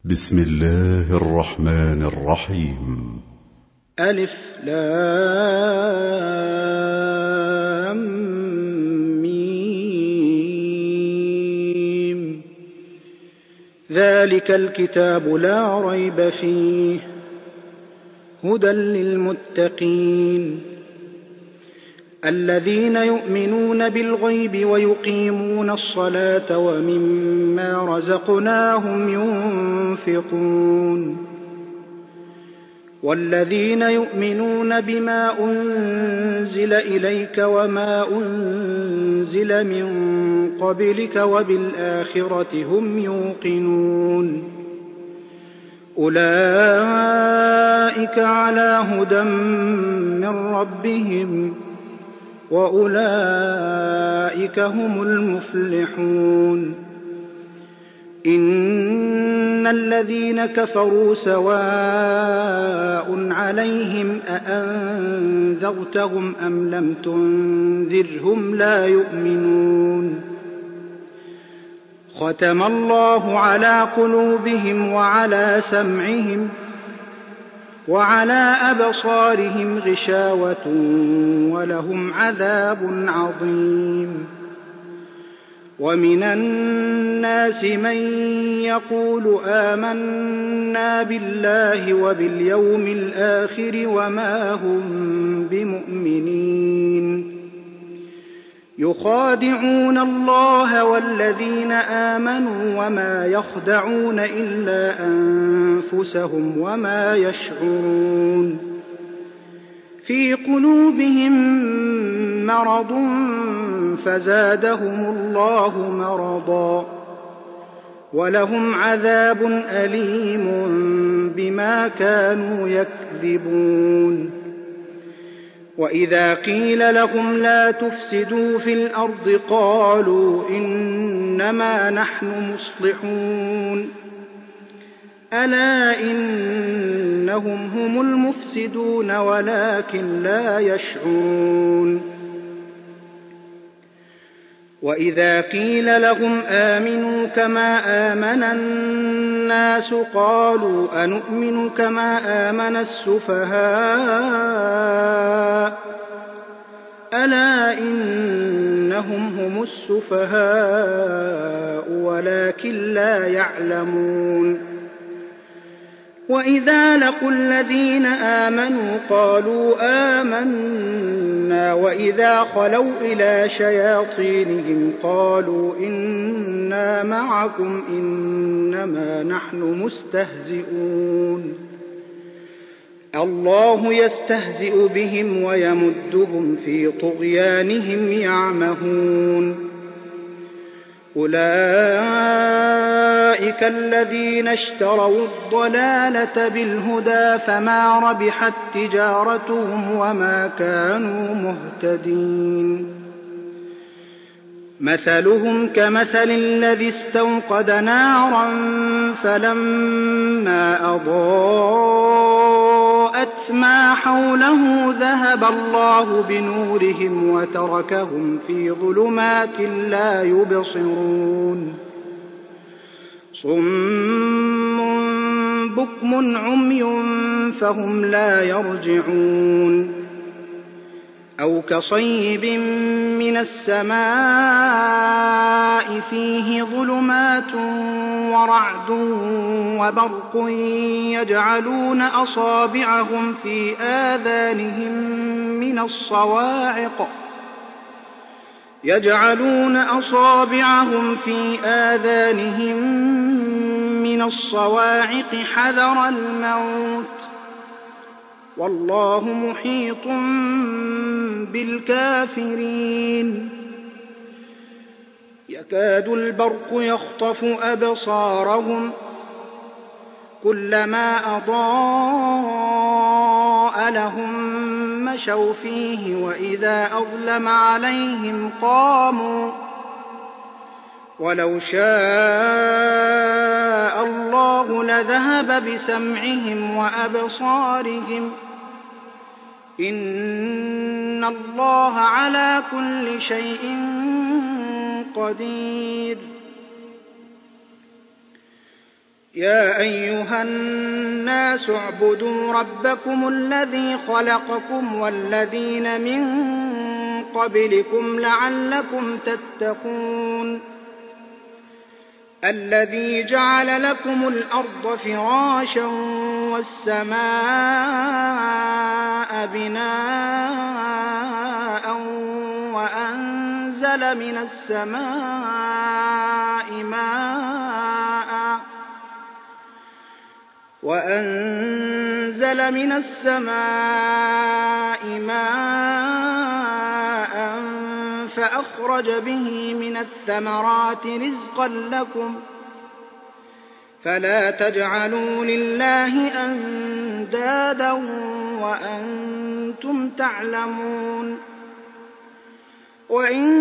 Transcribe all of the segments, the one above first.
بسم الله الرحمن الرحيم. ألف لام ميم. ذلك الكتاب لا ريب فيه هدى للمتقين الذين يؤمنون بالغيب ويقيمون الصلاة ومما رزقناهم ينفقون والذين يؤمنون بما أنزل إليك وما أنزل من قبلك وبالآخرة هم يوقنون أولئك على هدى من ربهم وأولئك هم المفلحون. إن الذين كفروا سواء عليهم أأنذرتهم أم لم تنذرهم لا يؤمنون. ختم الله على قلوبهم وعلى سمعهم وعلى أبصارهم غشاوة ولهم عذاب عظيم. ومن الناس من يقول آمنا بالله وباليوم الآخر وما هم بمؤمنين يخادعون الله والذين آمنوا وما يخدعون إلا أنفسهم وما يشعرون. في قلوبهم مرض فزادهم الله مرضا ولهم عذاب أليم بما كانوا يكذبون. وإذا قيل لهم لا تفسدوا في الأرض قالوا إنما نحن مصلحون ألا إنهم هم المفسدون ولكن لا يشعرون. وإذا قيل لهم آمنوا كما آمن الناس قالوا أنؤمن كما آمن السفهاء ألا إنهم هم السفهاء ولكن لا يعلمون. وإذا لقوا الذين آمنوا قالوا آمنا وإذا خلوا إلى شياطينهم قالوا إنا معكم إنما نحن مستهزئون. الله يستهزئ بهم ويمدهم في طغيانهم يعمهون. أولئك الذين اشتروا الضلالة بالهدى فما ربحت تجارتهم وما كانوا مهتدين. مثلهم كمثل الذي استوقد نارا فلما أضاءت ما حوله ذهب الله بنورهم وتركهم في ظلمات لا يبصرون. صم بكم عمي فهم لا يرجعون. أو كصيب من السماء فيه ظلمات ورعد وبرق يجعلون أصابعهم في آذانهم من الصواعق حذر الموت والله محيط بالكافرين. يكاد البرق يخطف أبصارهم كلما أضاء لهم مشوا فيه وإذا أظلم عليهم قاموا ولو شاء الله لذهب بسمعهم وأبصارهم إن الله على كل شيء قدير. يا أيها الناس اعبدوا ربكم الذي خلقكم والذين من قبلكم لعلكم تتقون الذي جعل لكم الأرض فراشا والسماء بناء وأنزل من السماء ماء فأخرج به من الثمرات رزقا لكم فلا تجعلوا لله أندادا وأنتم تعلمون وإن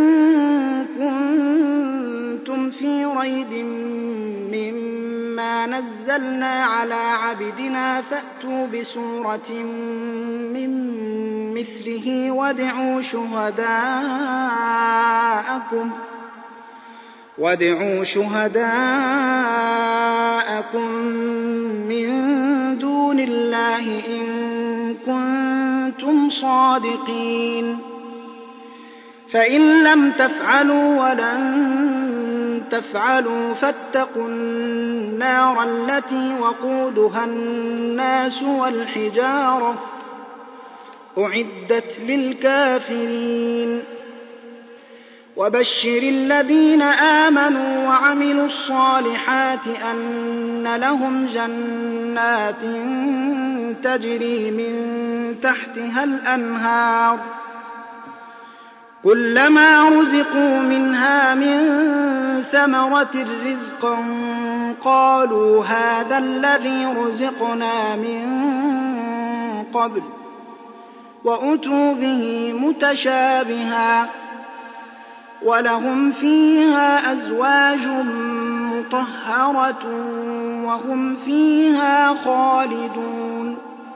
كنتم في ريب مما نزلنا على عبدنا فأتوا بسورة من مثله وادعوا شهداءكم من دون الله إن كنتم صادقين فإن لم تفعلوا ولن تفعلوا فاتقوا النار التي وقودها الناس والحجارة أعدت للكافرين وبشر الذين آمنوا وعملوا الصالحات أن لهم جنات تجري من تحتها الأنهار كلما رزقوا منها من ثمرة رزقا قالوا هذا الذي رزقنا من قبل وأتوا به متشابها ولهم فيها أزواج مطهرة وهم فيها خالدون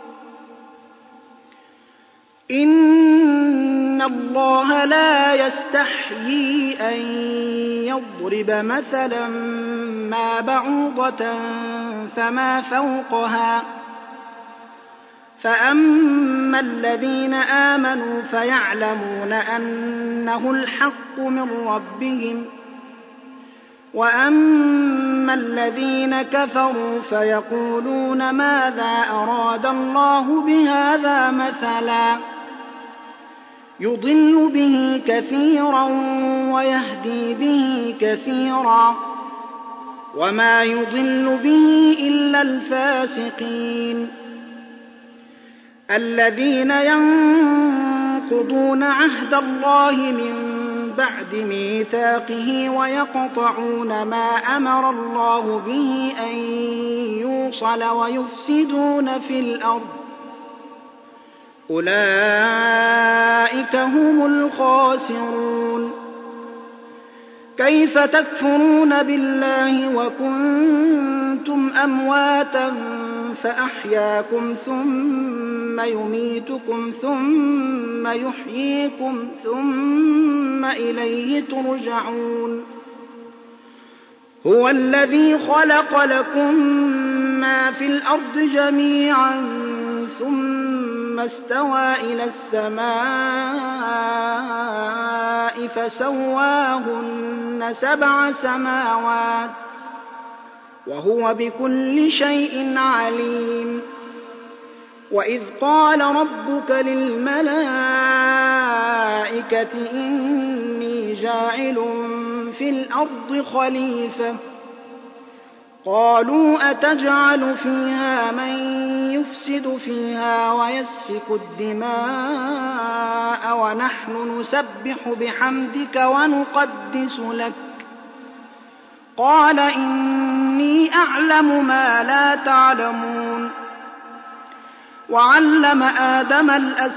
إن الله لا يستحيي أن يضرب مثلا ما بعوضة فما فوقها فأما الذين آمنوا فيعلمون أنه الحق من ربهم وأما الذين كفروا فيقولون ماذا أراد الله بهذا مثلا يضل به كثيرا ويهدي به كثيرا وما يضل به إلا الفاسقين الذين ينقضون عهد الله من بعد ميثاقه ويقطعون ما أمر الله به أن يوصل ويفسدون في الأرض أولئك هم الخاسرون كيف تكفرون بالله وكنتم أمواتا فأحياكم ثم يميتكم ثم يحييكم ثم إليه ترجعون هو الذي خلق لكم ما في الأرض جميعا ثم استوى إلى السماء فسواهن 7 سماوات وهو بكل شيء عليم وإذ قال ربك للملائكة إني جاعل في الأرض خليفة قالوا أتجعل فيها من يفسد فيها ويسفك الدماء ونحن نسبح بحمدك ونقدس لك قال إني أعلم ما لا تعلمون وعلم آدم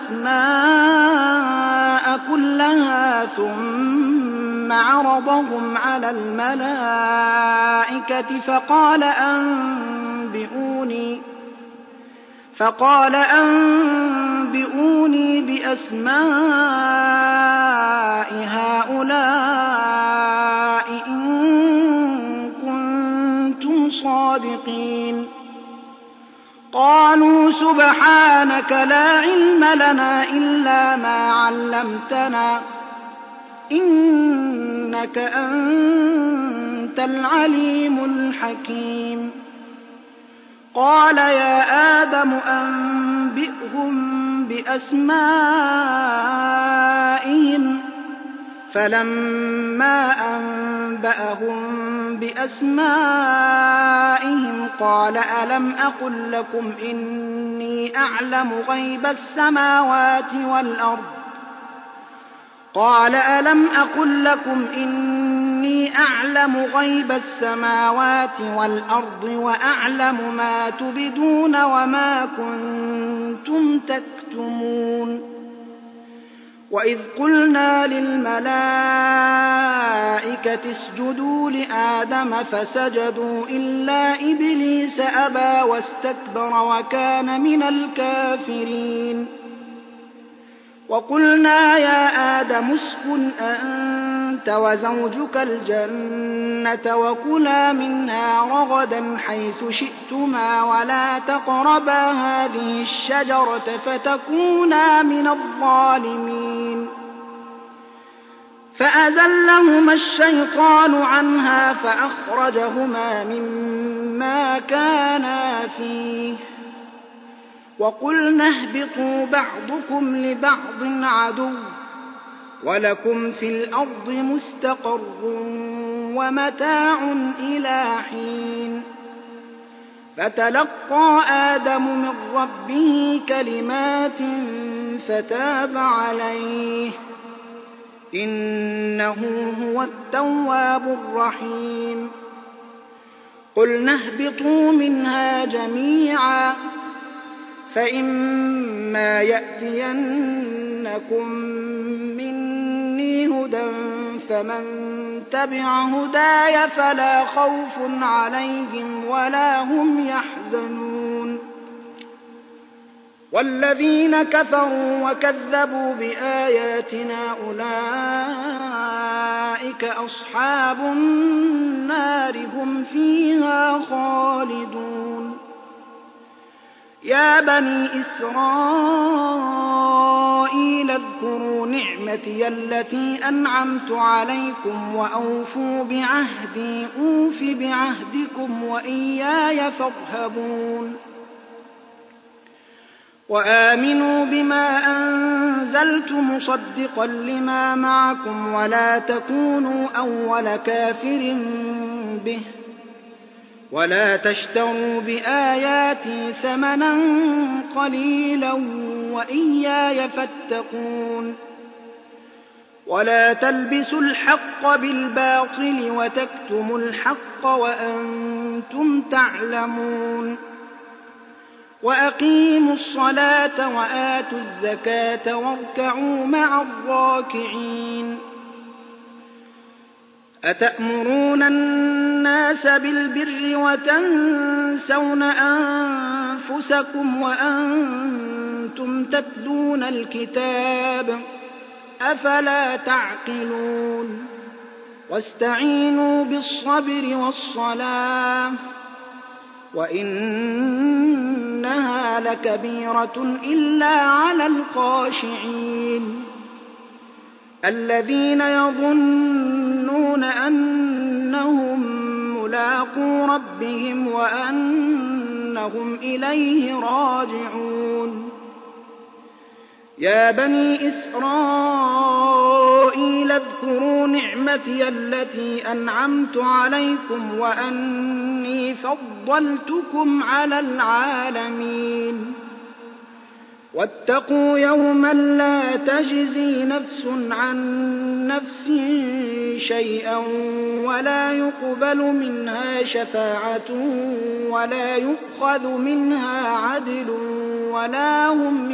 الأسماء كلها ثم عرضهم على الملائكة فقال أنبئوني بأسماء هؤلاء إن كنتم صادقين الصادقين. قالوا سبحانك لا علم لنا إلا ما علمتنا إنك أنت العليم الحكيم. قال يا آدم أنبئهم بأسمائهم. فلما أنبأهم بأسمائهم قال ألم أقل لكم إني أعلم غيب السماوات والأرض قال ألم أقل لكم إني أعلم غيب السماوات والأرض وأعلم ما تبدون وما كنتم تكتمون. وإذ قلنا للملائكة اسجدوا لآدم فسجدوا إلا إبليس أبى واستكبر وكان من الكافرين. وقلنا يا آدم اسكن أنت وزوجك الجنة وكلا منها رغدا حيث شئتما ولا تقربا هذه الشجرة فتكونا من الظالمين. فأزلهما الشيطان عنها فأخرجهما مما كانا فيه وقلنا اهبطوا بعضكم لبعض عدو ولكم في الأرض مستقر ومتاع إلى حين. فتلقى آدم من ربه كلمات فتاب عليه إنه هو التواب الرحيم. قلنا اهبطوا منها جميعا فإما يأتينكم مني هدى فمن تبع هداي فلا خوف عليهم ولا هم يحزنون. والذين كفروا وكذبوا بآياتنا أولئك أصحاب النار هم فيها خالدون. يا بني إسرائيل اذكروا نعمتي التي أنعمت عليكم وأوفوا بعهدي أوف بعهدكم وإياي فارهبون. وآمنوا بما أنزلت مصدقا لما معكم ولا تكونوا أول كافر به ولا تشتروا بآياتي ثمنا قليلا وإياي فاتقون. ولا تلبسوا الحق بالباطل وتكتموا الحق وأنتم تعلمون. وأقيموا الصلاة وآتوا الزكاة واركعوا مع الراكعين. أتأمرون الناس بالبر وتنسون أنفسكم وأنتم تتلون الكتاب أفلا تعقلون. واستعينوا بالصبر والصلاة وإنها لكبيرة إلا على الخاشعين الذين يظنون أنهم ملاقو ربهم وأنهم إليه راجعون. يا بني إسرائيل اذكروا نعمتي التي أنعمت عليكم وأني فضلتكم على العالمين. واتقوا يوما لا تجزي نفس عن نفس شيئا ولا يقبل منها شفاعة ولا يؤخذ منها عدل ولا هم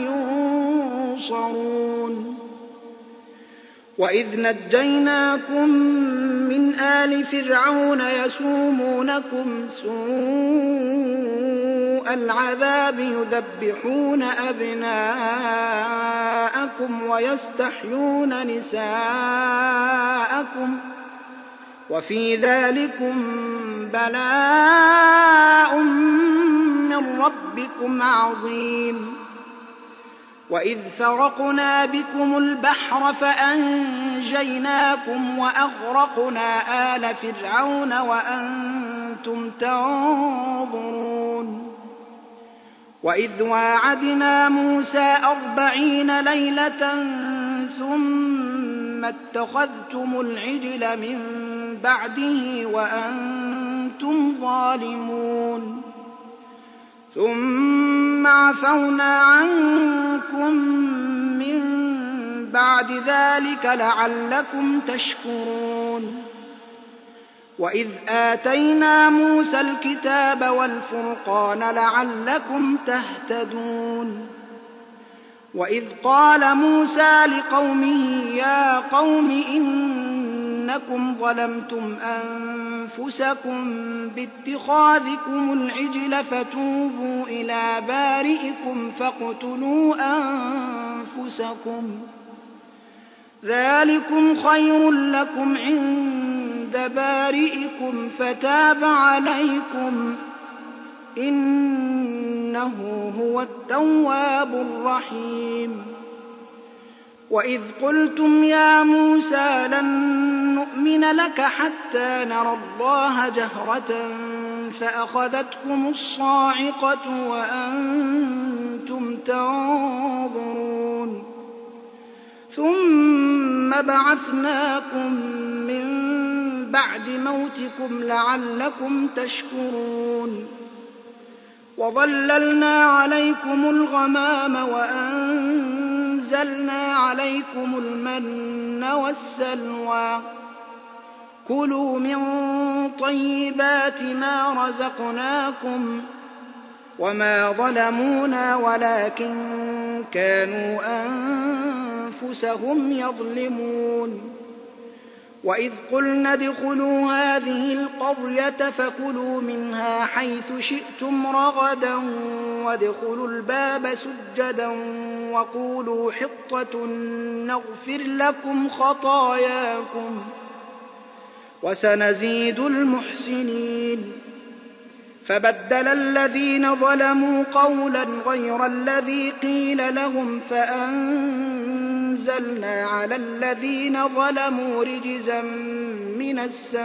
ينصرون. وإذ نجيناكم من آل فرعون يسومونكم سوء العذاب يذبحون أبناءكم ويستحيون نساءكم وفي ذلكم بلاء من ربكم عظيم. وإذ فرقنا بكم البحر فأنجيناكم وأغرقنا آل فرعون وأنتم تنظرون. وإذ واعدنا موسى 40 ليلة ثم اتخذتم العجل من بعده وأنتم ظالمون. ثم عفونا عنكم من بعد ذلك لعلكم تشكرون. وإذ آتينا موسى الكتاب والفرقان لعلكم تهتدون. وإذ قال موسى لقومه يا قوم إنكم ظلمتم أنفسكم باتخاذكم العجل فتوبوا إلى بارئكم فاقتلوا أنفسكم ذلكم خير لكم عند بارئكم فتاب عليكم إنه هو التواب الرحيم. وإذ قلتم يا موسى لن نؤمن لك حتى نرى الله جهرة فأخذتكم الصاعقة وأنتم تنظرون. ثم بعثناكم من بعد موتكم لعلكم تشكرون. وظللنا عليكم الغمام وأنزلنا عليكم المن والسلوى كلوا من طيبات ما رزقناكم وما ظلمونا ولكن كانوا أنفسهم يظلمون. وإذ قلنا ادخلوا هذه القرية فكلوا منها حيث شئتم رغدا وادخلوا الباب سجدا وقولوا حطة نغفر لكم خطاياكم وسنزيد المحسنين. فبدل الذين ظلموا قولا غير الذي قيل لهم فأنزلنا على الذين ظلموا رجزا من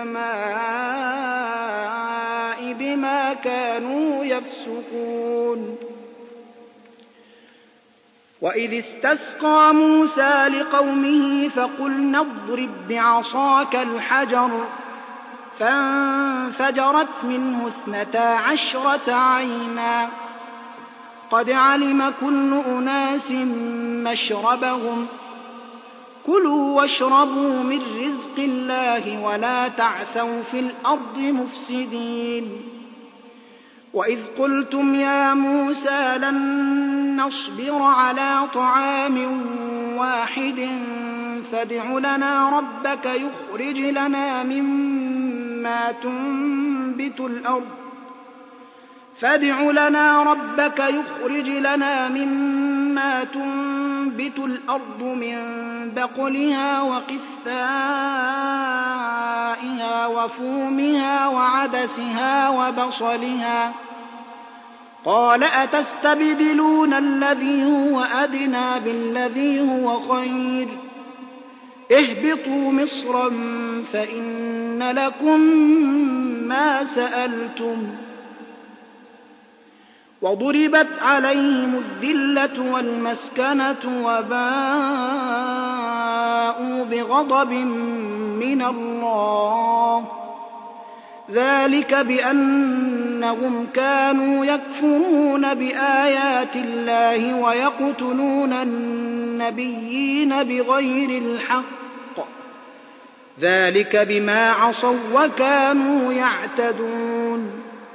السماء بما كانوا يفسقون. وإذ استسقى موسى لقومه فقلنا اضرب بعصاك الحجر فانفجرت منه 12 عينا قد علم كل أناس مشربهم كلوا واشربوا من رزق الله ولا تعثوا في الأرض مفسدين. وإذ قلتم يا موسى لن نصبر على طعام واحد فادع لنا ربك يخرج لنا مما تنبت الأرض من بقلها وقثائها وفومها وعدسها وبصلها قال أتستبدلون الذي هو أدنى بالذي هو خير اهبطوا مصرا فإن لكم ما سألتم وضربت عليهم الذلة والمسكنة وباءوا بغضب من الله ذلك بأنهم كانوا يكفرون بآيات الله ويقتلون النبيين بغير الحق ذلك بما عصوا وكانوا يعتدون.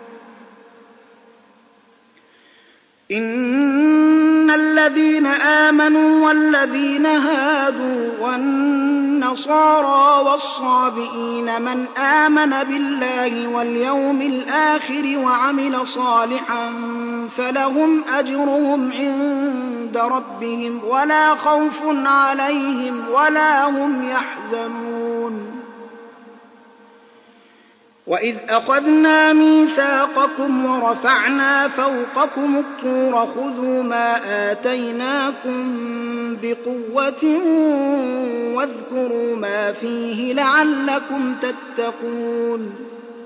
إن الذين آمنوا والذين هادوا والنصارى والصابئين من آمن بالله واليوم الآخر وعمل صالحا فلهم أجرهم عند ربهم ولا خوف عليهم ولا هم يحزنون. وإذ أخذنا ميثاقكم ورفعنا فوقكم الطور خذوا ما آتيناكم بقوة واذكروا ما فيه لعلكم تتقون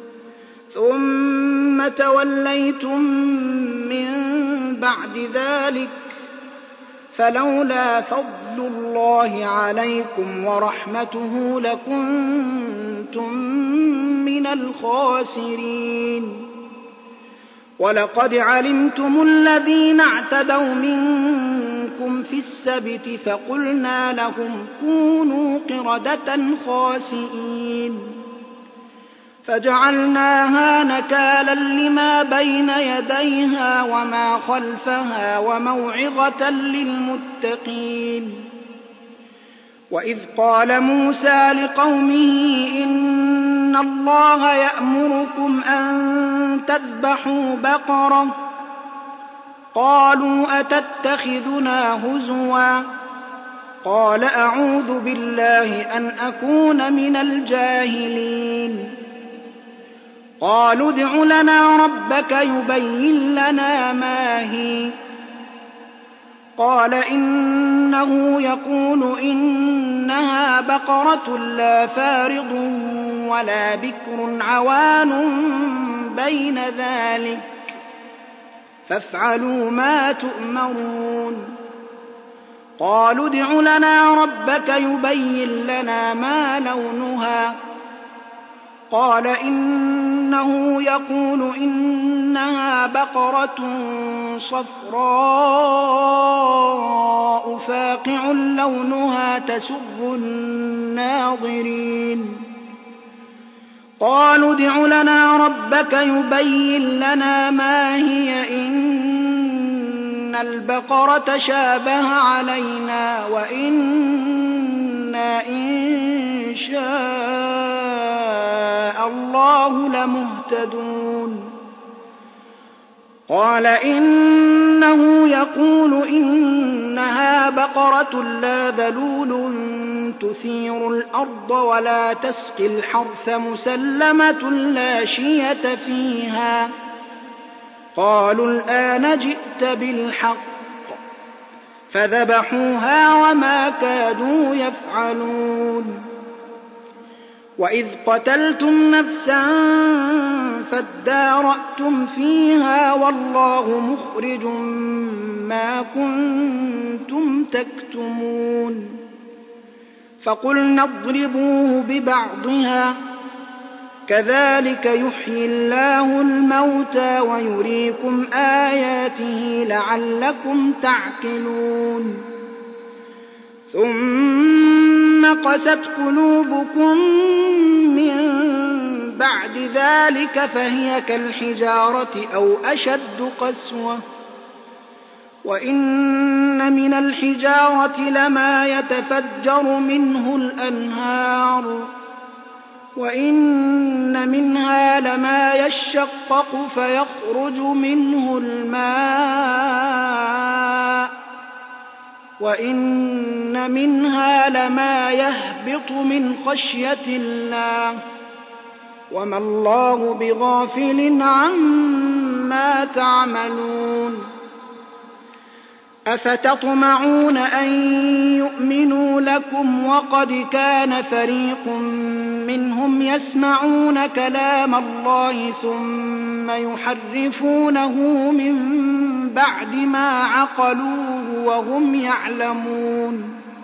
ثم توليتم من بعد ذلك فلولا فضل الله عليكم ورحمته لكنتم من الخاسرين ولقد علمتم الذين اعتدوا منكم في السبت فقلنا لهم كونوا قردة خاسئين فجعلناها نكالا لما بين يديها وما خلفها وموعظة للمتقين وإذ قال موسى لقومه إن الله يأمركم أن تذبحوا بقرة قالوا أتتخذنا هزوا قال أعوذ بالله أن أكون من الجاهلين قالوا ادع لنا ربك يبين لنا ما هي قال إنه يقول إنها بقرة لا فارض ولا بكر عوان بين ذلك فافعلوا ما تؤمرون قالوا ادع لنا ربك يبين لنا ما لونها قال إنه يقول إنها بقرة صفراء فاقع لونها تسر الناظرين قالوا ادع لنا ربك يبين لنا ما هي إن البقرة شابه علينا وإنا إن شاء الله لمهتدون قال إنه يقول إنها بقرة لا ذلول تثير الأرض ولا تسقي الحرث مسلمة لا شية فيها قالوا الآن جئت بالحق فذبحوها وما كادوا يفعلون وإذ قتلتم نفسا فادارأتم فيها والله مخرج ما كنتم تكتمون فقلنا اضربوه ببعضها كذلك يحيي الله الموتى ويريكم آياته لعلكم تعقلون ثم قست قلوبكم من بعد ذلك فهي كالحجارة أو أشد قسوة وإن من الحجارة لما يتفجر منه الأنهار وإن منها لما يشقق فيخرج منه الماء وإن منها لما يهبط من خشية الله وما الله بغافل عما تعملون أفتطمعون أن يؤمنوا لكم وقد كان فريق منهم يسمعون كلام الله ثم يحرفونه من بعد ما عقلوه وهم يعلمون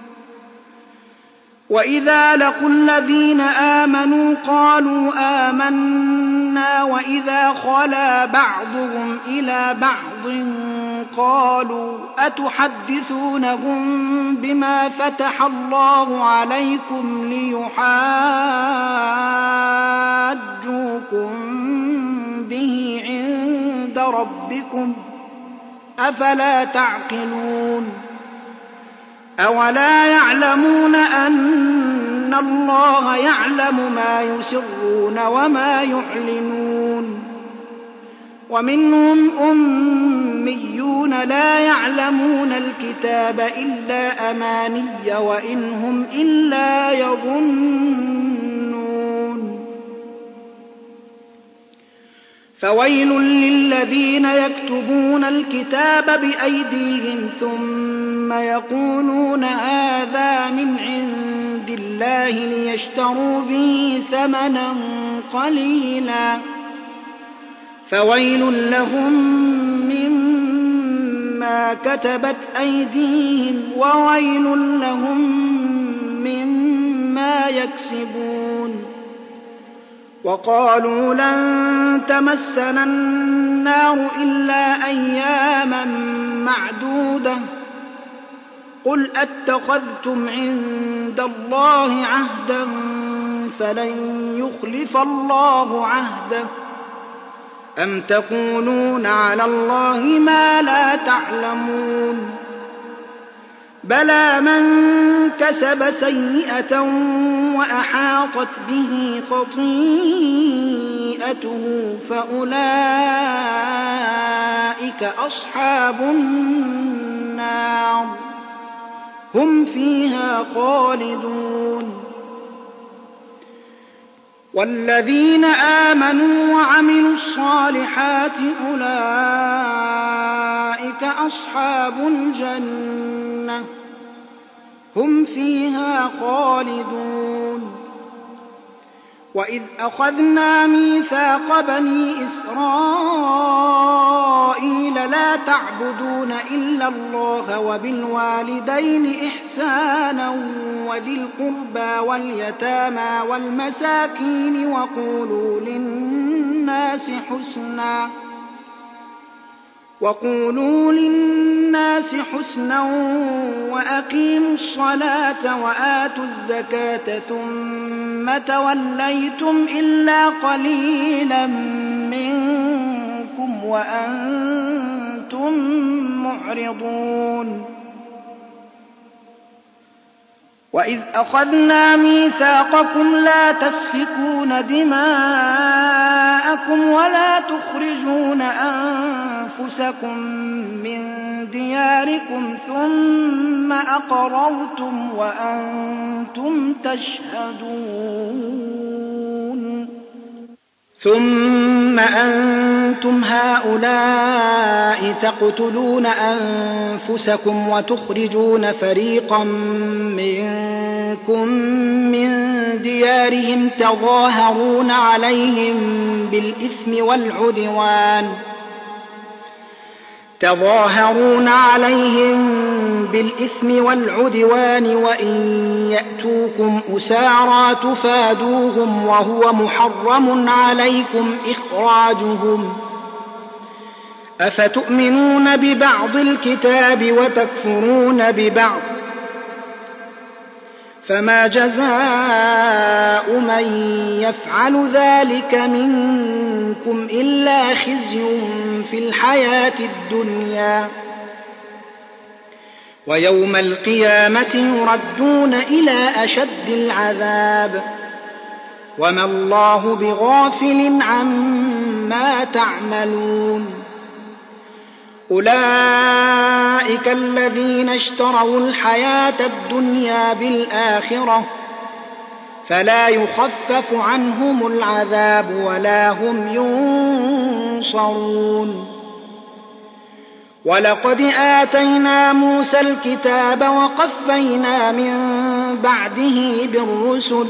وإذا لقوا الذين آمنوا قالوا آمنا وإذا خلا بعضهم إلى بعض قالوا أتحدثونهم بما فتح الله عليكم ليحاجوكم به عند ربكم أفلا تعقلون أولا يعلمون أن الله يعلم ما يسرون وما يعلنون ومنهم أميون لا يعلمون الكتاب إلا أماني وإن هم إلا يظنون فويل للذين يكتبون الكتاب بأيديهم ثم يقولون هذا من عند الله ليشتروا به ثمنا قليلا فويل لهم مما كتبت أيديهم وويل لهم مما يكسبون. وقالوا لن تمسنا النار إلا أياما معدودة قل أتخذتم عند الله عهدا فلن يخلف الله عهده أم تقولون على الله ما لا تعلمون بلى من كسب سيئة وأحاطت به خطيئته فأولئك أصحاب النار هم فيها خالدون. والذين آمنوا وعملوا الصالحات أولئك أصحاب الجنة هم فيها خالدون. وإذ أخذنا ميثاق بني إسرائيل لا تعبدون إلا الله وبالوالدين إحسانا وذي القربى واليتامى والمساكين وقولوا للناس حسنا وأقيموا الصلاة وآتوا الزكاة ثم توليتم إلا قليلا منكم وأنتم معرضون. وإذ أخذنا ميثاقكم لا تسفكون دماءكم ولا تخرجون أنفسكم من دياركم ثم أقررتم وأنتم تشهدون. ثم أنتم هؤلاء تقتلون أنفسكم وتخرجون فريقا منكم من ديارهم تظاهرون عليهم بالإثم والعدوان وإن يأتوكم أسارى تفادوهم وهو محرم عليكم إخراجهم أفتؤمنون ببعض الكتاب وتكفرون ببعض فما جزاء من يفعل ذلك منكم إلا خزي في الحياة الدنيا ويوم القيامة يردون إلى أشد العذاب وما الله بغافل عما تعملون. أولئك الذين اشتروا الحياة الدنيا بالآخرة فلا يخفف عنهم العذاب ولا هم ينصرون. ولقد آتينا موسى الكتاب وقفينا من بعده بالرسل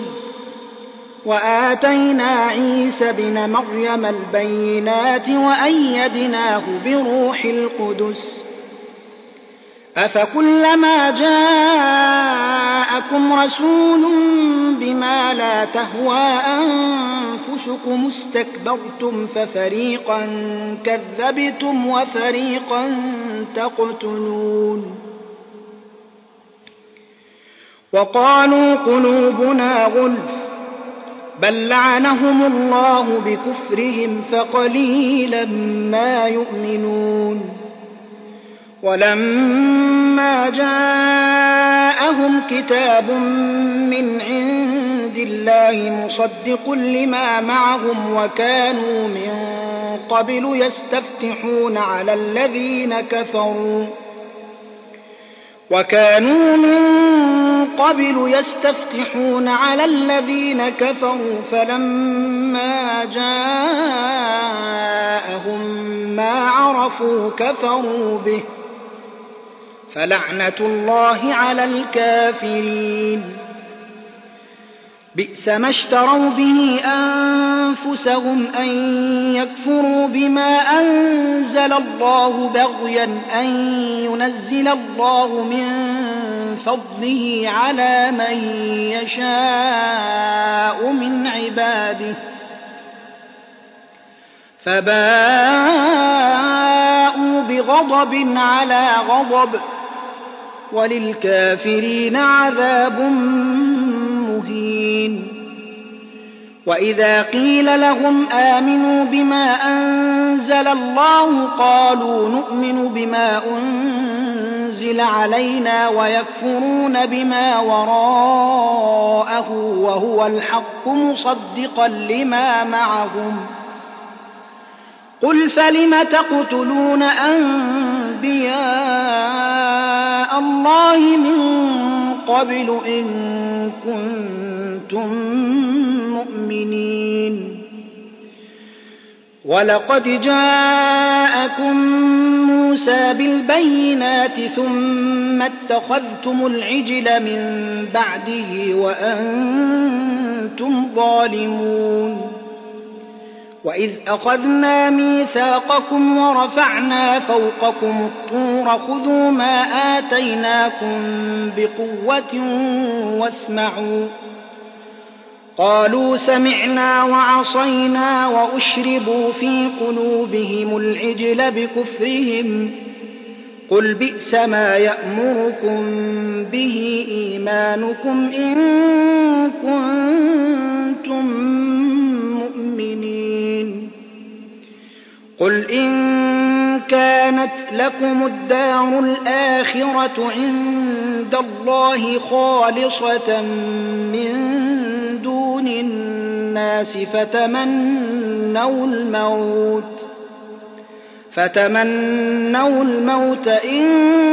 وآتينا عيسى ابن مريم البينات وأيدناه بروح القدس أفكلما جاءكم رسول بما لا تهوى أنفسكم استكبرتم ففريقا كذبتم وفريقا تقتلون. وقالوا قلوبنا غلف بل لعنهم الله بكفرهم فقليلا ما يؤمنون. ولما جاءهم كتاب من عند الله مصدق لما معهم وكانوا من قبل يستفتحون على الذين كفروا فلما جاءهم جاءهم ما عرفوا كفروا به فلعنة الله على الكافرين. بئس ما اشتروا به أنفسهم أن يكفروا بما أنزل الله بغيا أن ينزل الله من فضله على من يشاء من عباده فباءوا بغضب على غضب وللكافرين عذاب مهين. وإذا قيل لهم آمنوا بما أنزل الله قالوا نؤمن بما أنزل علينا ويكفرون بما وراءه وهو الحق مصدقا لما معهم. قل فلم تقتلون أنبياء الله من قبل إن كنتم مؤمنين. ولقد جاءكم موسى بالبينات ثم اتخذتم العجل من بعده وأنتم ظالمون. وإذ أخذنا ميثاقكم ورفعنا فوقكم الطور خذوا ما آتيناكم بقوة واسمعوا. قالوا سمعنا وعصينا وأشربوا في قلوبهم العجل بكفرهم. قل بئس ما يأمركم به إيمانكم إن كنتم مؤمنين. قل إن كانت لكم الدار الآخرة عند الله خالصة من دون الناس فتمنوا الموت إن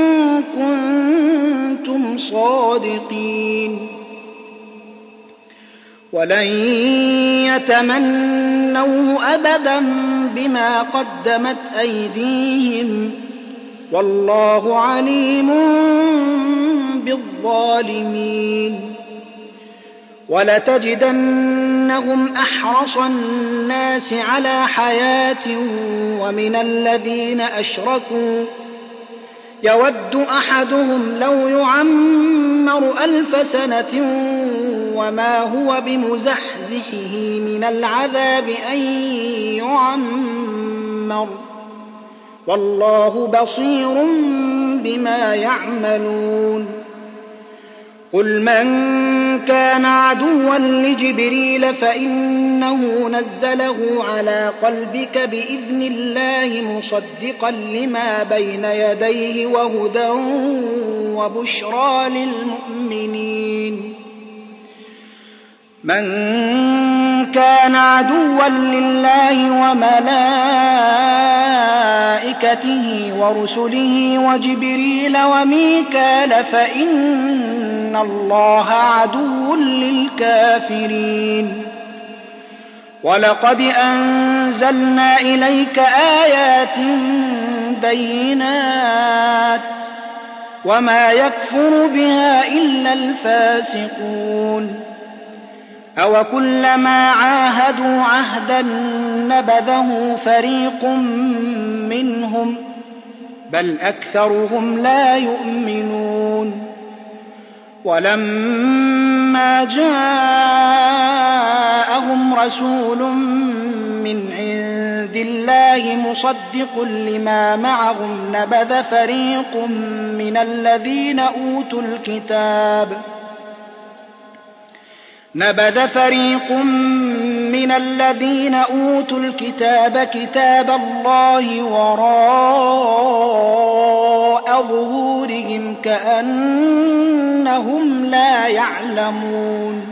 كنتم صادقين. ولن يتمنوه أبدا بما قدمت أيديهم والله عليم بالظالمين. ولتجدنهم أحرص الناس على حياة ومن الذين أشركوا يود أحدهم لو يعمر 1000 سنة وما هو بمزحزحه من العذاب أن يعمر والله بصير بما يعملون. قل من كان عدوا لجبريل فإنه نزله على قلبك بإذن الله مصدقا لما بين يديه وهدى وبشرى للمؤمنين. من كان عدوا لله وملائكته ورسله وجبريل وميكال فإن الله عدو للكافرين. ولقد أنزلنا إليك آيات بينات وما يكفر بها إلا الفاسقون. أوكلما عاهدوا عهدا نبذه فريق منهم بل أكثرهم لا يؤمنون. ولما جاءهم رسول من عند الله مصدق لما معهم نبذ فريق من الذين أوتوا الكتاب كتاب الله وراء ظهورهم كأنهم لا يعلمون.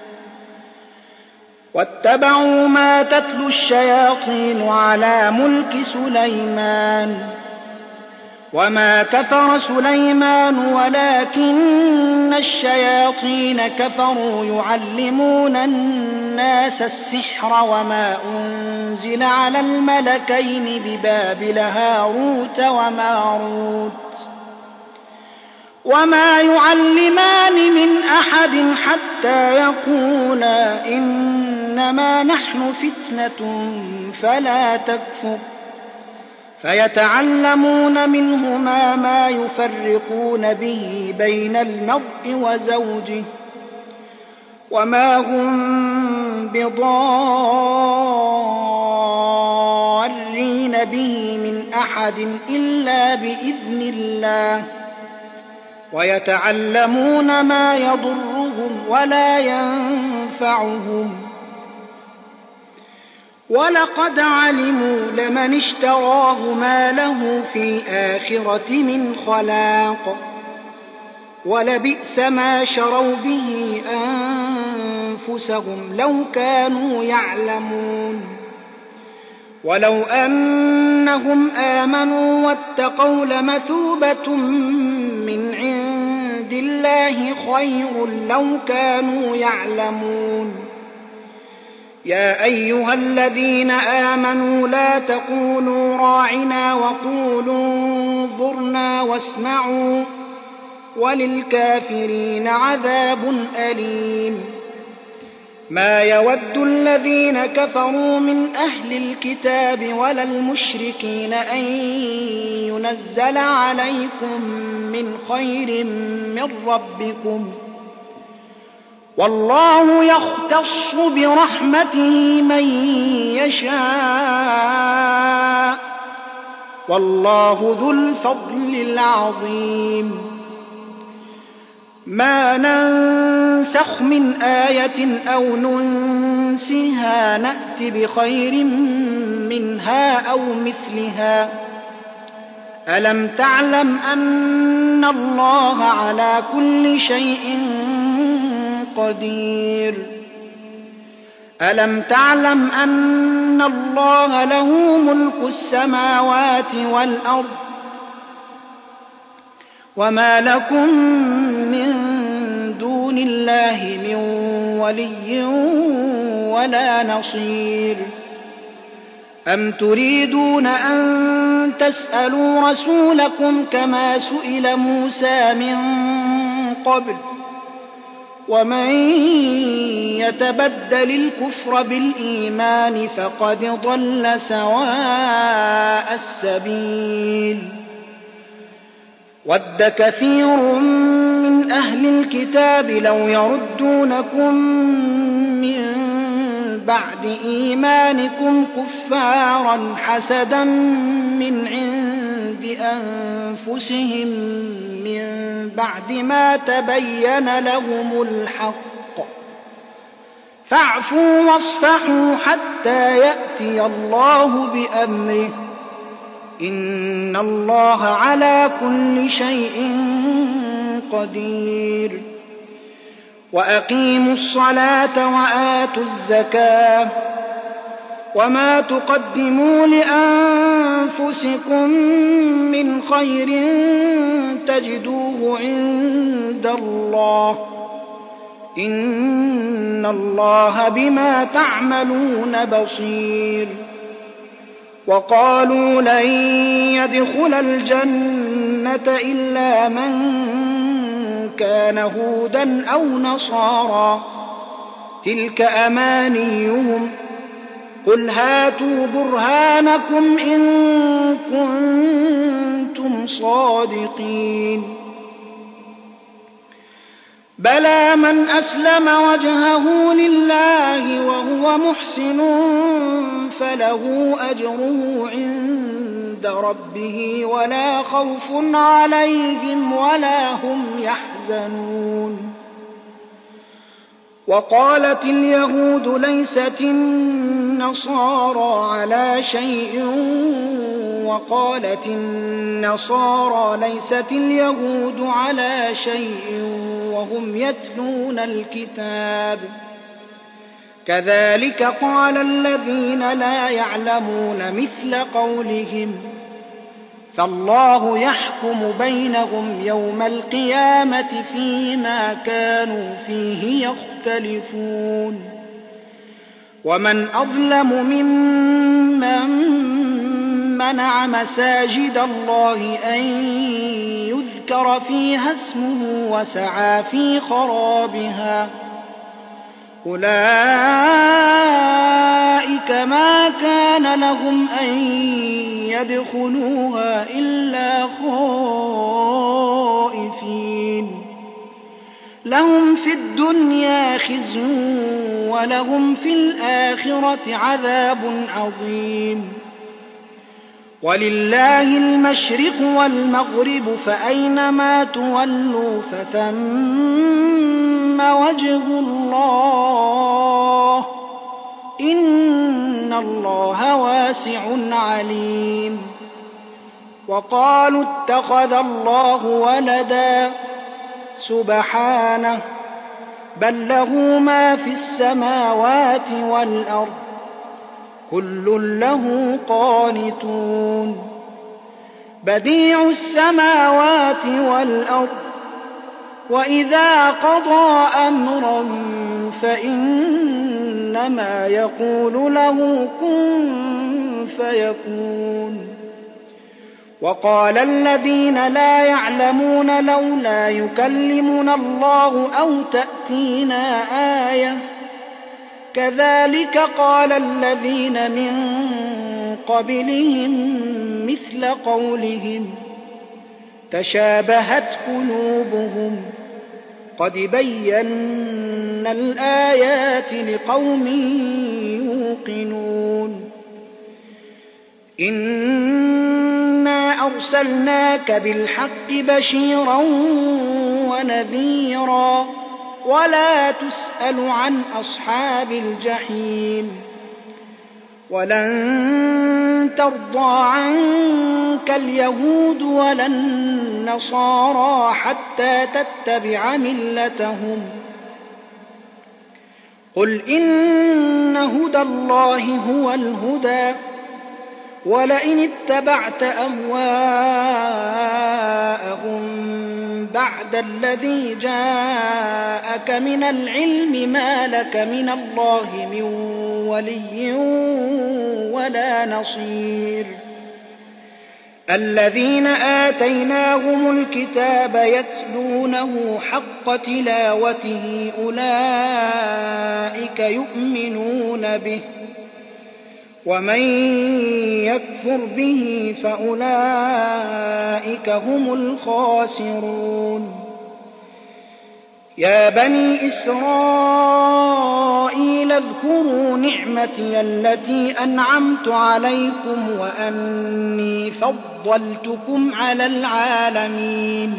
واتبعوا ما تتلو الشياطين على ملك سليمان وما كفر سليمان ولكن الشياطين كفروا يعلمون الناس السحر وما أنزل على الملكين ببابل هاروت وماروت وما يعلمان من أحد حتى يقولا إنما نحن فتنة فلا تكفر فيتعلمون منهما ما يفرقون به بين المرء وزوجه وما هم بضارين به من أحد إلا بإذن الله ويتعلمون ما يضرهم ولا ينفعهم ولقد علموا لمن اشتراه ما له في الآخرة من خلاق ولبئس ما شروا به أنفسهم لو كانوا يعلمون ولو أنهم آمنوا واتقوا لمثوبة من عند الله خير لو كانوا يعلمون يا أيها الذين آمنوا لا تقولوا راعنا وقولوا انظرنا واسمعوا وللكافرين عذاب أليم ما يود الذين كفروا من أهل الكتاب ولا المشركين أن ينزل عليكم من خير من ربكم والله يختص برحمته من يشاء والله ذو الفضل العظيم ما ننسخ من آية أو ننسها نأت بخير منها أو مثلها ألم تعلم أن الله على كل شيء قدير ألم تعلم أن الله له ملك السماوات والأرض وما لكم من دون الله من ولي ولا نصير أم تريدون أن تسألوا رسولكم كما سئل موسى من قبل ومن يتبدل الكفر بالإيمان فقد ضل سواء السبيل ود كثير من أهل الكتاب لو يردونكم من بعد إيمانكم كفارا حسدا من عند أنفسهم من بعد ما تبين لهم الحق فاعفوا واصفحوا حتى يأتي الله بأمره إن الله على كل شيء قدير وأقيموا الصلاة وآتوا الزكاة وما تقدموا لأنفسكم من خير تجدوه عند الله إن الله بما تعملون بصير وقالوا لن يدخل الجنة إلا من كان هودا أو نصارى تلك أمانيهم قل هاتوا برهانكم إن كنتم صادقين بلى من أسلم وجهه لله وهو محسن فله أجره عند ربه ولا خوف عليهم ولا هم يحزنون وقالت اليهود ليست النصارى على شيء وقالت النصارى ليست اليهود على شيء وهم يتلون الكتاب كذلك قال الذين لا يعلمون مثل قولهم فالله يحكم بينهم يوم القيامة فيما كانوا فيه يختلفون ومن أظلم ممن منع مساجد الله أن يذكر فيها اسمه وسعى في خرابها أولئك ما كان لهم أن يدخلوها إلا خائفين لهم في الدنيا خزي ولهم في الآخرة عذاب عظيم ولله المشرق والمغرب فأينما تولوا فثم وجه الله إن الله واسع عليم وقالوا اتخذ الله ولدا سبحانه بل له ما في السماوات والأرض كل له قانتون بديع السماوات والأرض وإذا قضى أمرا فإنما يقول له كن فيكون وقال الذين لا يعلمون لولا يكلمنا الله أو تأتينا آية كذلك قال الذين من قبلهم مثل قولهم تشابهت قلوبهم قد بينا الآيات لقوم يوقنون إنا أرسلناك بالحق بشيرا ونذيرا ولا تسأل عن أصحاب الجحيم ولن ترضى عنك اليهود ولا النصارى حتى تتبع ملتهم قل إن هدى الله هو الهدى ولئن اتبعت أهواءهم بعد الذي جاءك من العلم ما لك من الله من ولي ولا نصير الذين آتيناهم الكتاب يتلونه حق تلاوته أولئك يؤمنون به ومن يكفر به فأولئك هم الخاسرون يا بني إسرائيل اذكروا نعمتي التي أنعمت عليكم وأني فضلتكم على العالمين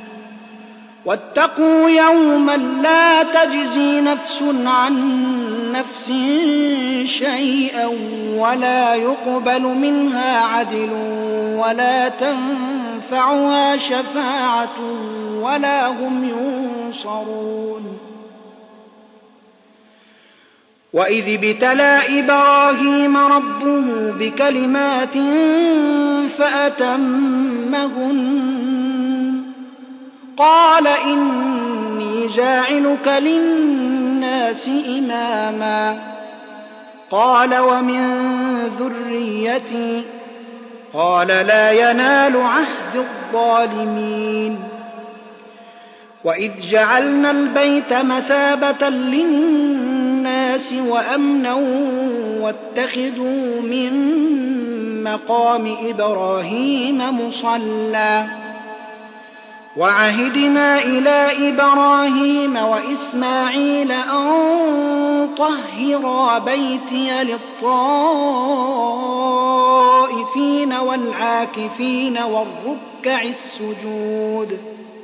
واتقوا يوما لا تجزي نفس عن نفس شيئا ولا يقبل منها عدل ولا تنفعها شفاعة ولا هم ينصرون وإذ ابتلى إبراهيم ربه بكلمات فأتمهن قال إني جاعلك للناس إماما قال ومن ذريتي قال لا ينال عهد الظالمين وإذ جعلنا البيت مثابة للناس وأمنا واتخذوا من مقام إبراهيم مصلى وعهدنا إلى إبراهيم وإسماعيل أن طهرا بيتي للطائفين والعاكفين والركع السجود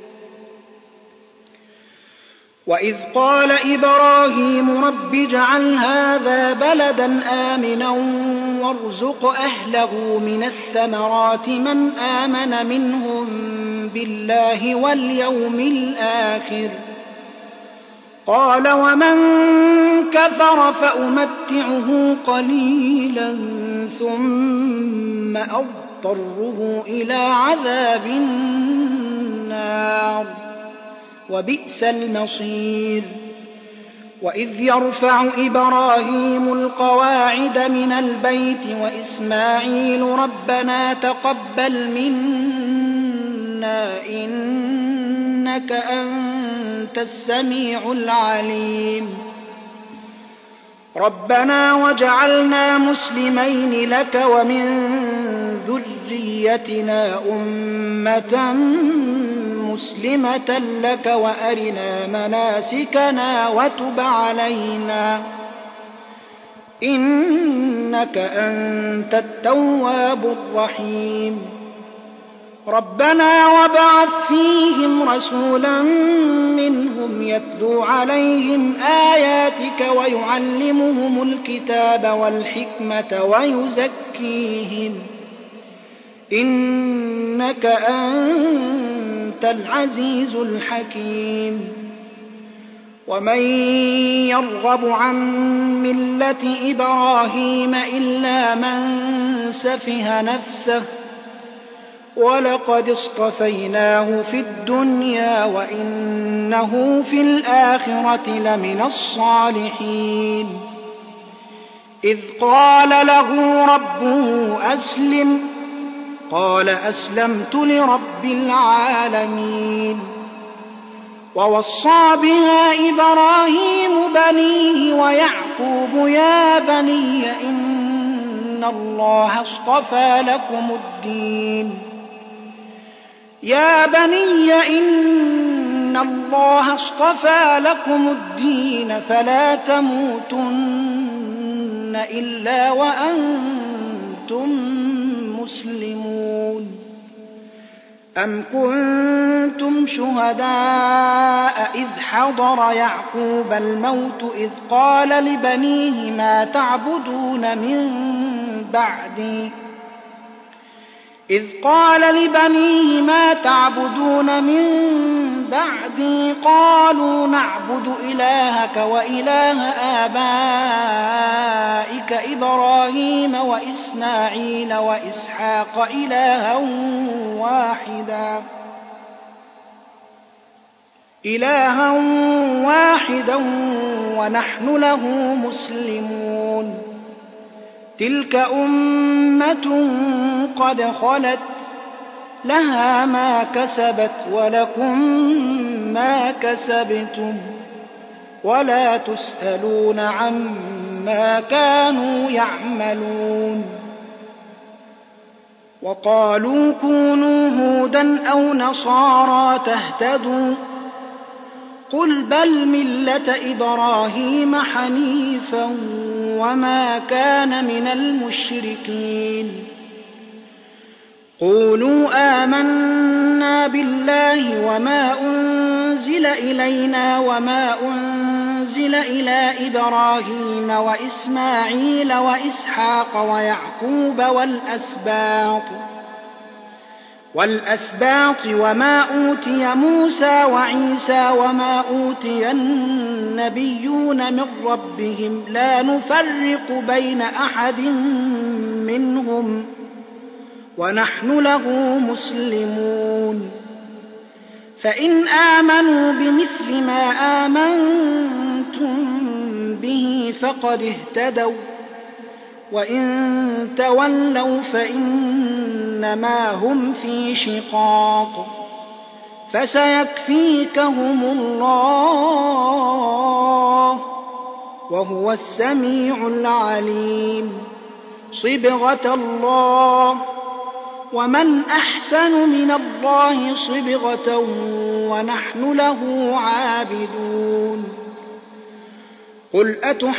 وإذ قال إبراهيم رب اجعل هذا بلدا آمنا وارزق أهله من الثمرات من آمن منهم بالله واليوم الآخر قال ومن كفر فأمتعه قليلا ثم فنضطره إلى عذاب النار وبئس المصير. وإذ يرفع إبراهيم القواعد من البيت وإسماعيل ربنا تقبل منا إنك أنت السميع العليم. ربنا واجعلنا مسلمين لك ومن ذريتنا أمة مسلمة لك وأرنا مناسكنا وتب علينا إنك أنت التواب الرحيم. ربنا وابعث فيهم رسولا منهم يتلو عليهم آياتك ويعلمهم الكتاب والحكمة ويزكيهم إنك أنت العزيز الحكيم. ومن يرغب عن ملة إبراهيم إلا من سفه نفسه ولقد اصطفيناه في الدنيا وإنه في الآخرة لمن الصالحين. إذ قال له ربه أسلم قال أسلمت لرب العالمين. ووصى بها إبراهيم بنيه ويعقوب يا بني إن الله اصطفى لكم الدين يا بني إن الله اصطفى لكم الدين فلا تموتن إلا وأنتم مسلمون. أم كنتم شهداء إذ حضر يعقوب الموت إذ قال لبنيه ما تعبدون من بعدي قالوا نعبد إلهك وإله آبائك إبراهيم وإسماعيل وإسحاق إلها واحدا ونحن له مسلمون. تلك أمة قد خلت لها ما كسبت ولكم ما كسبتم ولا تسألون عما كانوا يعملون. وقالوا كونوا هودا أو نصارى تهتدوا قل بل ملة إبراهيم حنيفا وما كان من المشركين. قولوا آمنا بالله وما أنزل إلينا وما أنزل إلى إبراهيم وإسماعيل وإسحاق ويعقوب والأسباط وما أوتي موسى وعيسى وما أوتي النبيون من ربهم لا نفرق بين أحد منهم ونحن له مسلمون. فإن آمنوا بمثل ما آمنتم به فقد اهتدوا وإن تولوا فإنما هم في شقاق فسيكفيكهم الله وهو السميع العليم. صبغة الله ومن أحسن من الله صبغة ونحن له عابدون. قل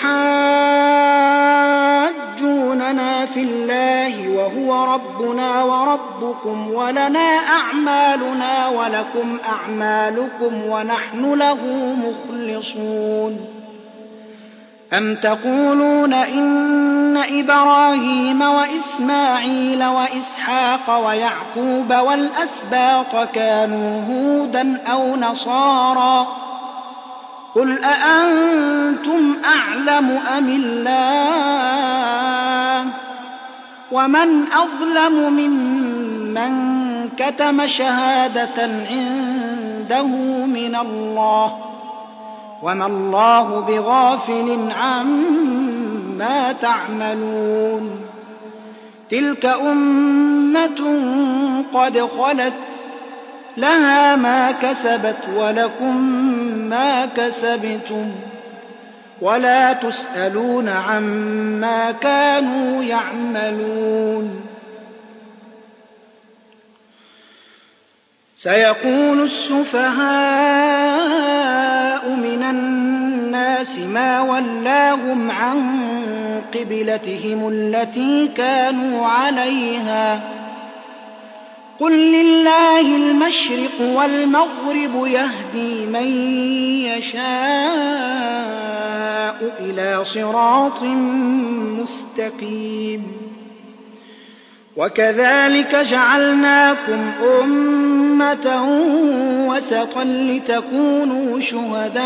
أتحاجوننا في الله وهو ربنا وربكم ولنا أعمالنا ولكم أعمالكم ونحن له مخلصون. أم تقولون إن إبراهيم وإسماعيل وإسحاق ويعقوب والأسباط كانوا هودا أو نصارى قل أأنتم أعلم أم الله ومن أظلم ممن كتم شهادة عنده من الله وما الله بغافل عما تعملون تلك أمة قد خلت لها ما كسبت ولكم ما كسبتم ولا تسألون عما كانوا يعملون سيقول السفهاء من الناس ما ولاهم عن قبلتهم التي كانوا عليها قل لله المشرق والمغرب يهدي من يشاء إلى صراط مستقيم وكذلك جعلناكم أمة وسطا لتكونوا شهداء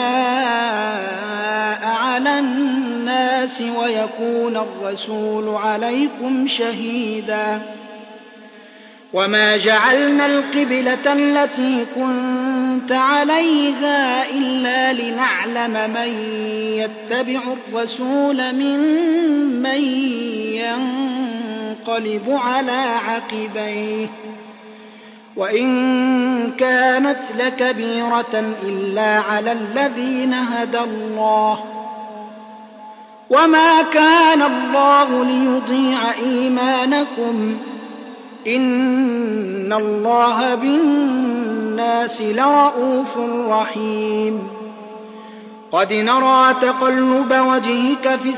على الناس ويكون الرسول عليكم شهيدا وما جعلنا القبلة التي كنت عليها إلا لنعلم من يتبع الرسول ممن ينقلب على عقبيه وإن كانت لكبيرة إلا على الذين هدى الله وما كان الله ليضيع إيمانكم إن الله بالناس لرءوف رحيم قد نرى تقلب وجهك في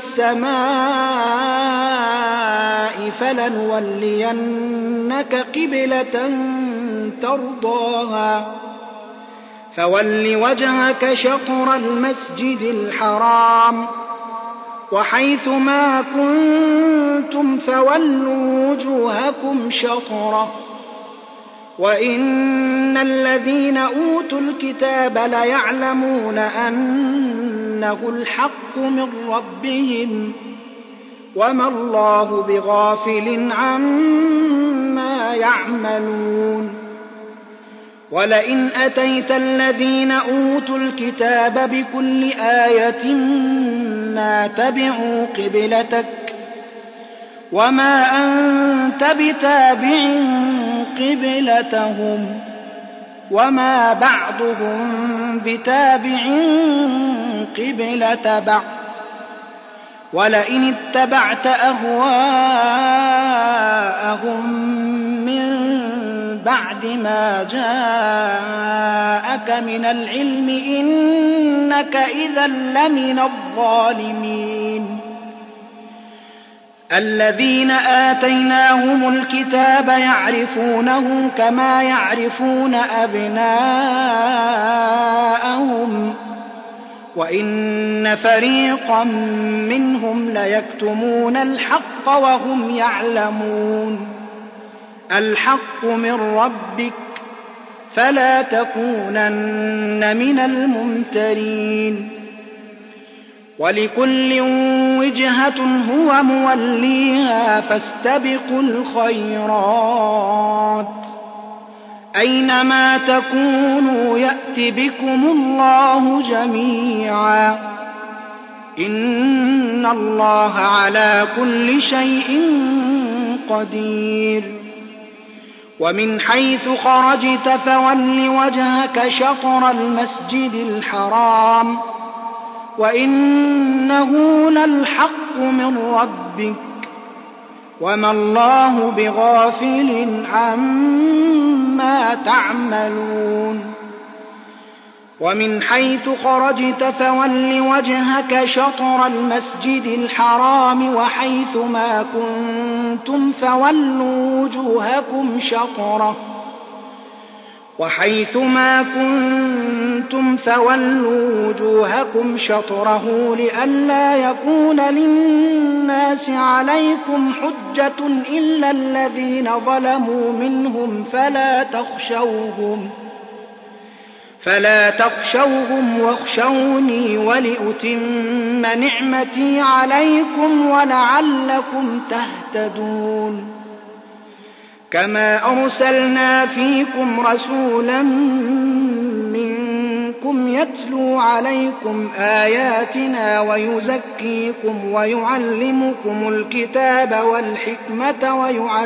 السماء فلنولينك قبلة ترضاها فول وجهك شطر المسجد الحرام وحيث ما كنتم فولوا وجوهكم شطره وإن الذين أوتوا الكتاب ليعلمون أنه الحق من ربهم وما الله بغافل عما يعملون ولئن أتيت الذين أوتوا الكتاب بكل آية ما تبعوا قبلتك وما أنت بتابع قبلتهم وما بعضهم بتابع قبلة بعض ولئن اتبعت أهواءهم من بعد ما جاءك من العلم إنك إذا لمن الظالمين الذين آتيناهم الكتاب يعرفونه كما يعرفون أبناءهم وإن فريقا منهم ليكتمون الحق وهم يعلمون الحق من ربك فلا تكونن من الممترين ولكل وجهة هو موليها فاستبقوا الخيرات أينما تكونوا يأت بكم الله جميعا إن الله على كل شيء قدير ومن حيث خرجت فول وجهك شطر المسجد الحرام وإنه للحق من ربك وما الله بغافل عما تعملون ومن حيث خرجت فول وجهك شطر المسجد الحرام وحيث ما كنتم فولوا وجوهكم شطره لئلا يكون للناس عليكم حجة إلا فلا تخشوهم واخشوني ولأتم نعمتي عليكم ولعلكم تهتدون كما أرسلنا فيكم رسولا منكم يتلو عليكم آياتنا ويزكيكم ويعلمكم الكتاب والحكمة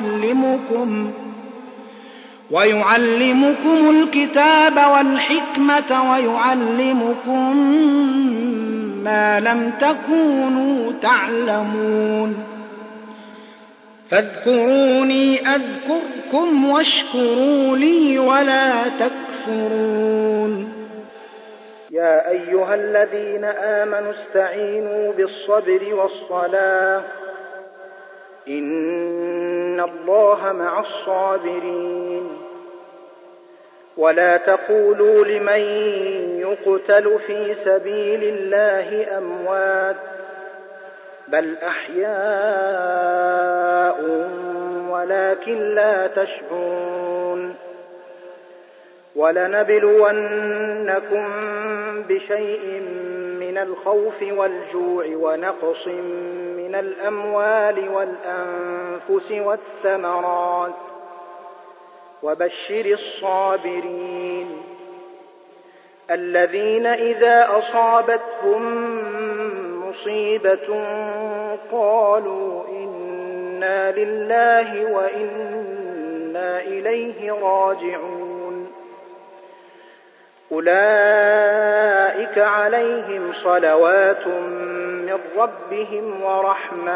ويعلمكم ما لم تكونوا تعلمون فاذكروني أذكركم واشكروا لي ولا تكفرون يا أيها الذين آمنوا استعينوا بالصبر والصلاة إن الله مع الصابرين ولا تقولوا لمن يقتل في سبيل الله أموات بل أحياء ولكن لا تشعرون ولنبلونكم بشيء من الخوف والجوع ونقص من الأموال والأنفس والثمرات وبشر الصابرين الذين إذا أصابتهم مصيبة قالوا إنا لله وإنا إليه راجعون أولئك عليهم صلوات من ربهم ورحمة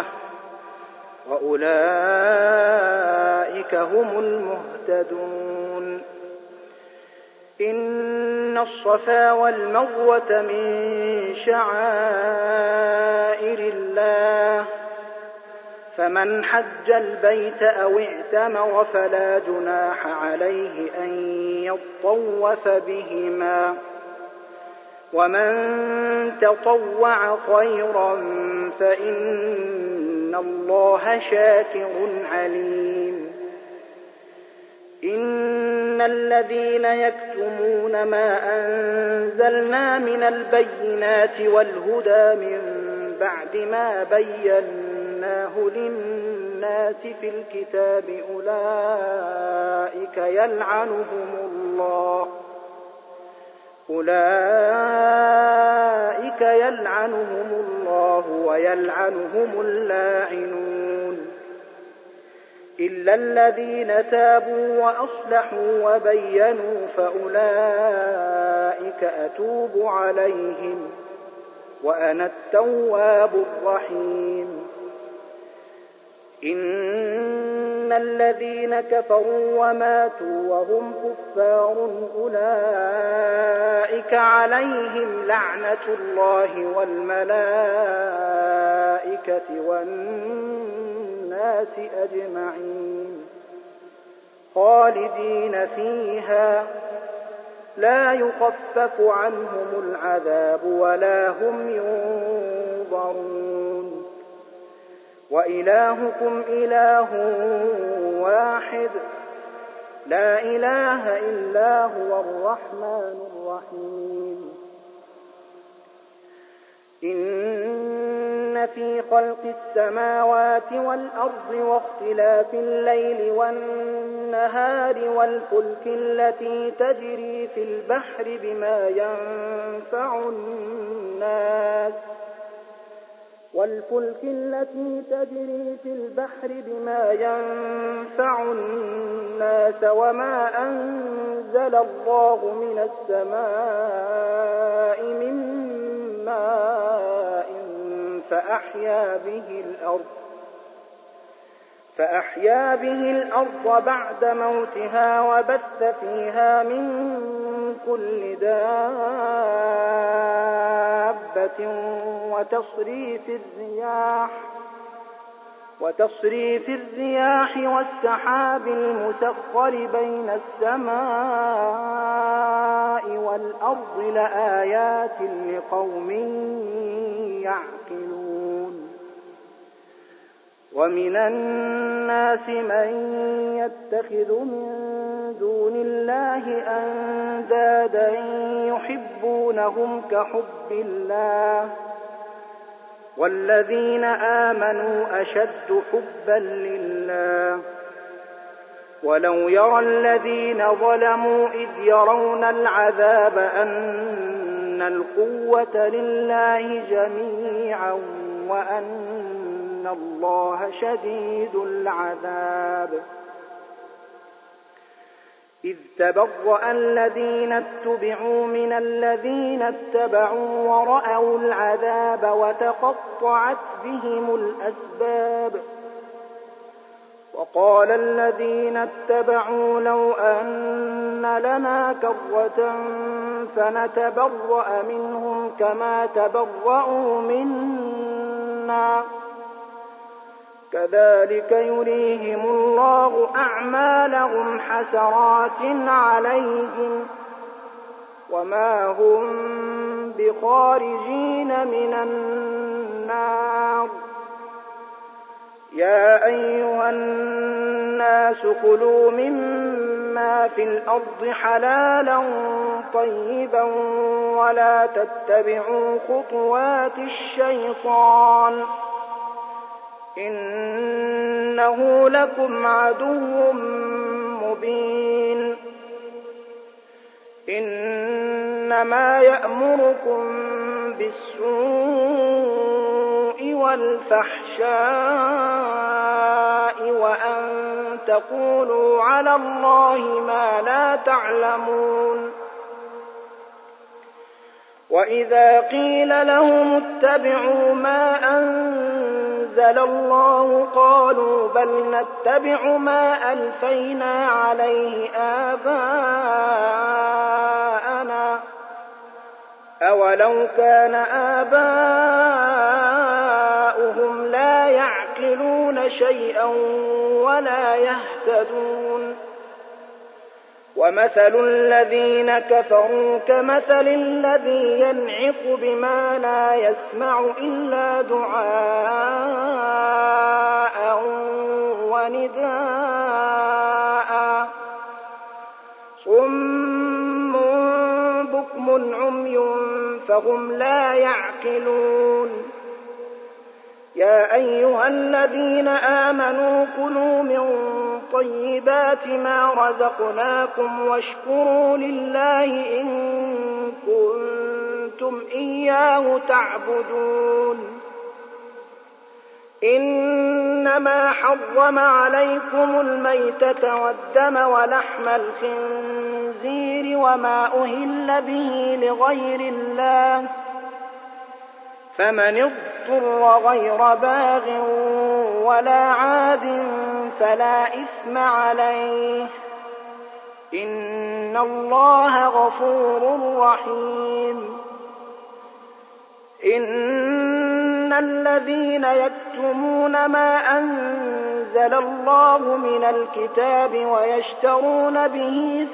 وأولئك هم المهتدون إن الصفا والمروة من شعائر الله فمن حج البيت أو اعتمر فلا جناح عليه أن يطوف بهما ومن تطوع خيرا فإن الله شاكر عليم إن الذين يكتمون ما أنزلنا من البينات والهدى من بعد ما بيناه للناس في الكتاب أولئك يلعنهم الله ويلعنهم اللاعنون إلا الذين تابوا وأصلحوا وبينوا فأولئك أتوب عليهم وأنا التواب الرحيم إن الذين كفروا وماتوا وهم كفار أولئك عليهم لعنة الله والملائكة والناس أجمعين خالدين فيها لا يخفف عنهم العذاب ولا هم ينظرون وإلهكم إله واحد لا إله إلا هو الرحمن الرحيم إن في خلق السماوات والأرض واختلاف الليل والنهار والفلك التي تجري في البحر بما ينفع الناس وما أنزل الله من السماء من ماء فأحيا به الأرض بعد موتها وبث فيها من كل دابة وتصريف الرياح والسحاب المسخر بين السماء والأرض لآيات لقوم يعقلون ومن الناس من يتخذ من دون الله أندادا إنهم كحب الله والذين آمنوا أشد حبا لله ولو يرى الذين ظلموا إذ يرون العذاب أن القوة لله جميعا وأن الله شديد العذاب إذ تبرأ الذين اتبعوا من الذين اتبعوا ورأوا العذاب وتقطعت بهم الأسباب وقال الذين اتبعوا لو أن لنا كرة فنتبرأ منهم كما تبرأوا منا كذلك يريهم الله أعمالهم حسرات عليهم وما هم بخارجين من النار يا أيها الناس كلوا مما في الأرض حلالا طيبا ولا تتبعوا خطوات الشيطان إنه لكم عدو مبين إنما يأمركم بالسوء والفحشاء وأن تقولوا على الله ما لا تعلمون وإذا قيل لهم اتبعوا ما أنزل الله قالوا بل نتبع ما ألفينا عليه آباءنا أولو كان آباؤهم لا يعقلون شيئا ولا يهتدون ومثل الذين كفروا كمثل الذي ينعق بما لا يسمع إلا دعاء ونداء صم بكم عمي فهم لا يعقلون يا أيها الذين آمنوا كلوا من طيبات ما رزقناكم واشكروا لله إن كنتم إياه تعبدون إنما حرم عليكم الميتة والدم ولحم الخنزير وما أهل به لغير الله فمن اضطر غير باغ ولا عاد فلا إثم عليه إن الله غفور رحيم إن الذين يكتمون ما أنزل الله من الكتاب ويشترون به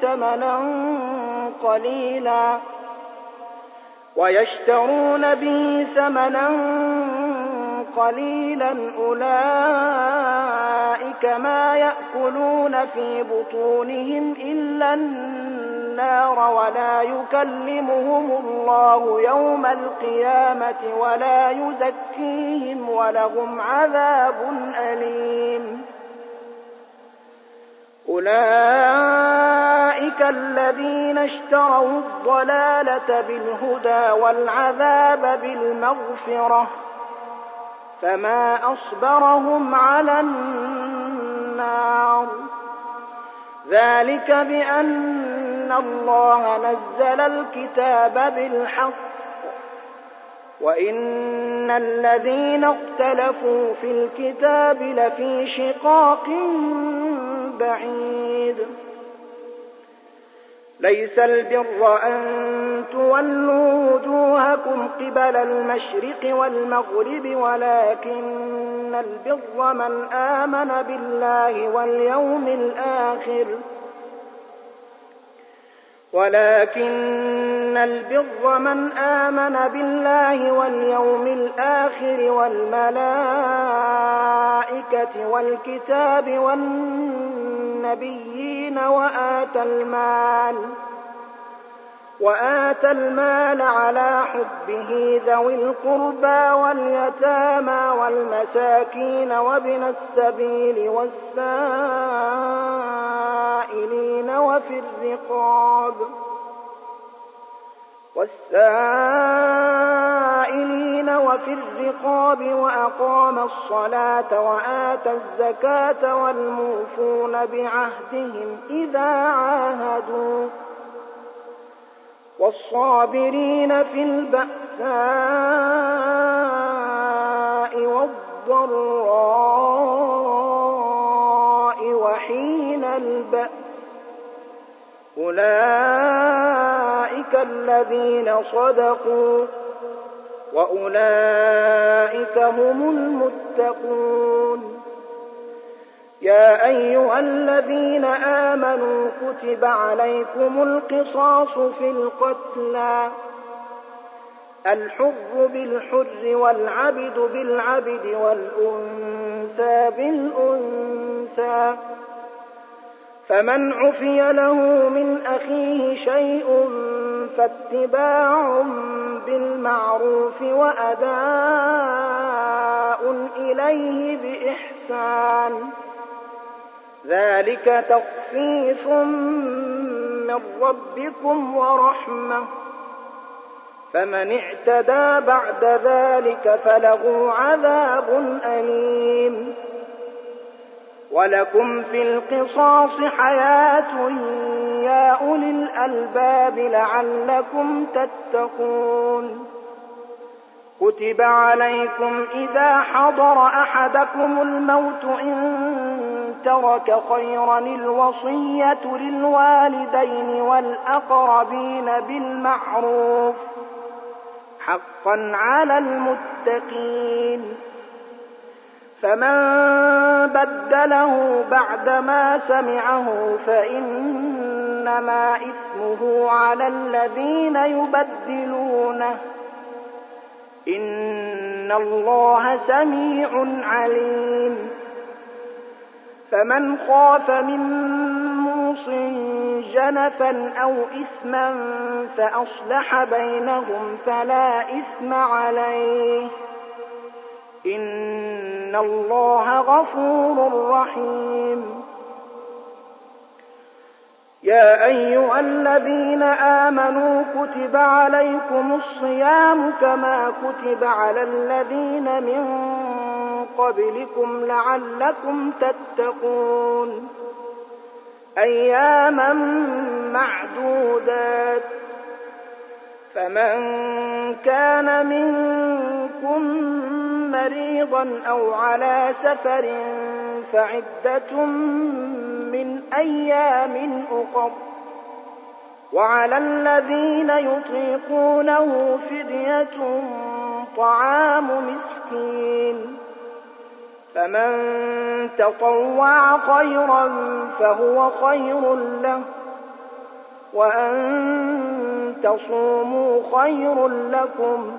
ثمنا قليلا أولئك ما يأكلون في بطونهم إلا النار ولا يكلمهم الله يوم القيامة ولا يزكيهم ولهم عذاب أليم أولئك الذين اشتروا الضلالة بالهدى والعذاب بالمغفرة فما أصبرهم على النار ذلك بأن الله نزل الكتاب بالحق وإن الذين اختلفوا في الكتاب لفي شقاق بعيد ليس البر أن تولوا وجوهكم قبل المشرق والمغرب ولكن البر من آمن بالله واليوم الآخر والملائكة والكتاب والنبيين وآتى المال على حبه ذوي القربى واليتامى والمساكين وابن السبيل والسائلين وفي الرقاب وأقام الصلاة وآتى الزكاة والموفون بعهدهم إذا عاهدوا والصابرين في البأساء والضراء وحين البأس أولئك الذين صدقوا وأولئك هم المتقون. يا أيها الذين آمنوا كتب عليكم القصاص في القتلى الحر بالحر والعبد بالعبد والأنثى بالأنثى فمن عفي له من أخيه شيء فاتباع بالمعروف وأداء إليه بإحسان ذلك تخفيف من ربكم ورحمة فمن اعتدى بعد ذلك فله عذاب أليم. ولكم في القصاص حياة يا أولي الألباب لعلكم تتقون. كتب عليكم إذا حضر أحدكم الموت إن ترك خيرا الوصية للوالدين والأقربين بالمعروف حقا على المتقين. فمن بدله بعدما سمعه فإنما إثمه على الذين يبدلونه إن الله سميع عليم. فمن خاف من موص جنفا أو إثما فأصلح بينهم فلا إثم عليه إن الله غفور رحيم. يا أيها الذين آمنوا كتب عليكم الصيام كما كتب على الذين من قبلكم لعلكم تتقون أياما معدودات. فمن كان منكم مريضا أو على سفر فعدة من أيام أخر وعلى الذين يطيقونه فدية طعام مسكين فمن تطوع خيرا فهو خير له وأن تصوموا خير لكم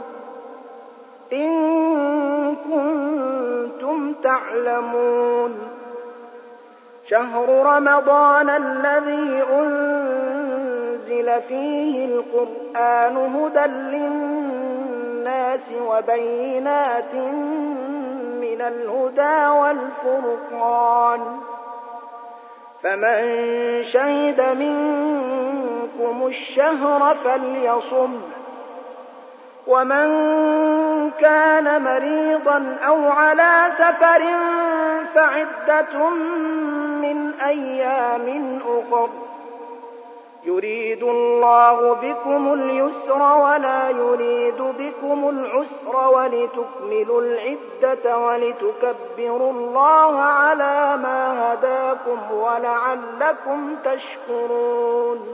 إن كنتم تعلمون. شهر رمضان الذي أنزل فيه القرآن هدى للناس وبينات من الهدى والفرقان فمن شهد منكم الشهر فليصم ومن كان مريضا أو على سفر فعدة من أيام أخر يريد الله بكم اليسر ولا يريد بكم العسر ولتكملوا العدة ولتكبروا الله على ما هداكم ولعلكم تشكرون.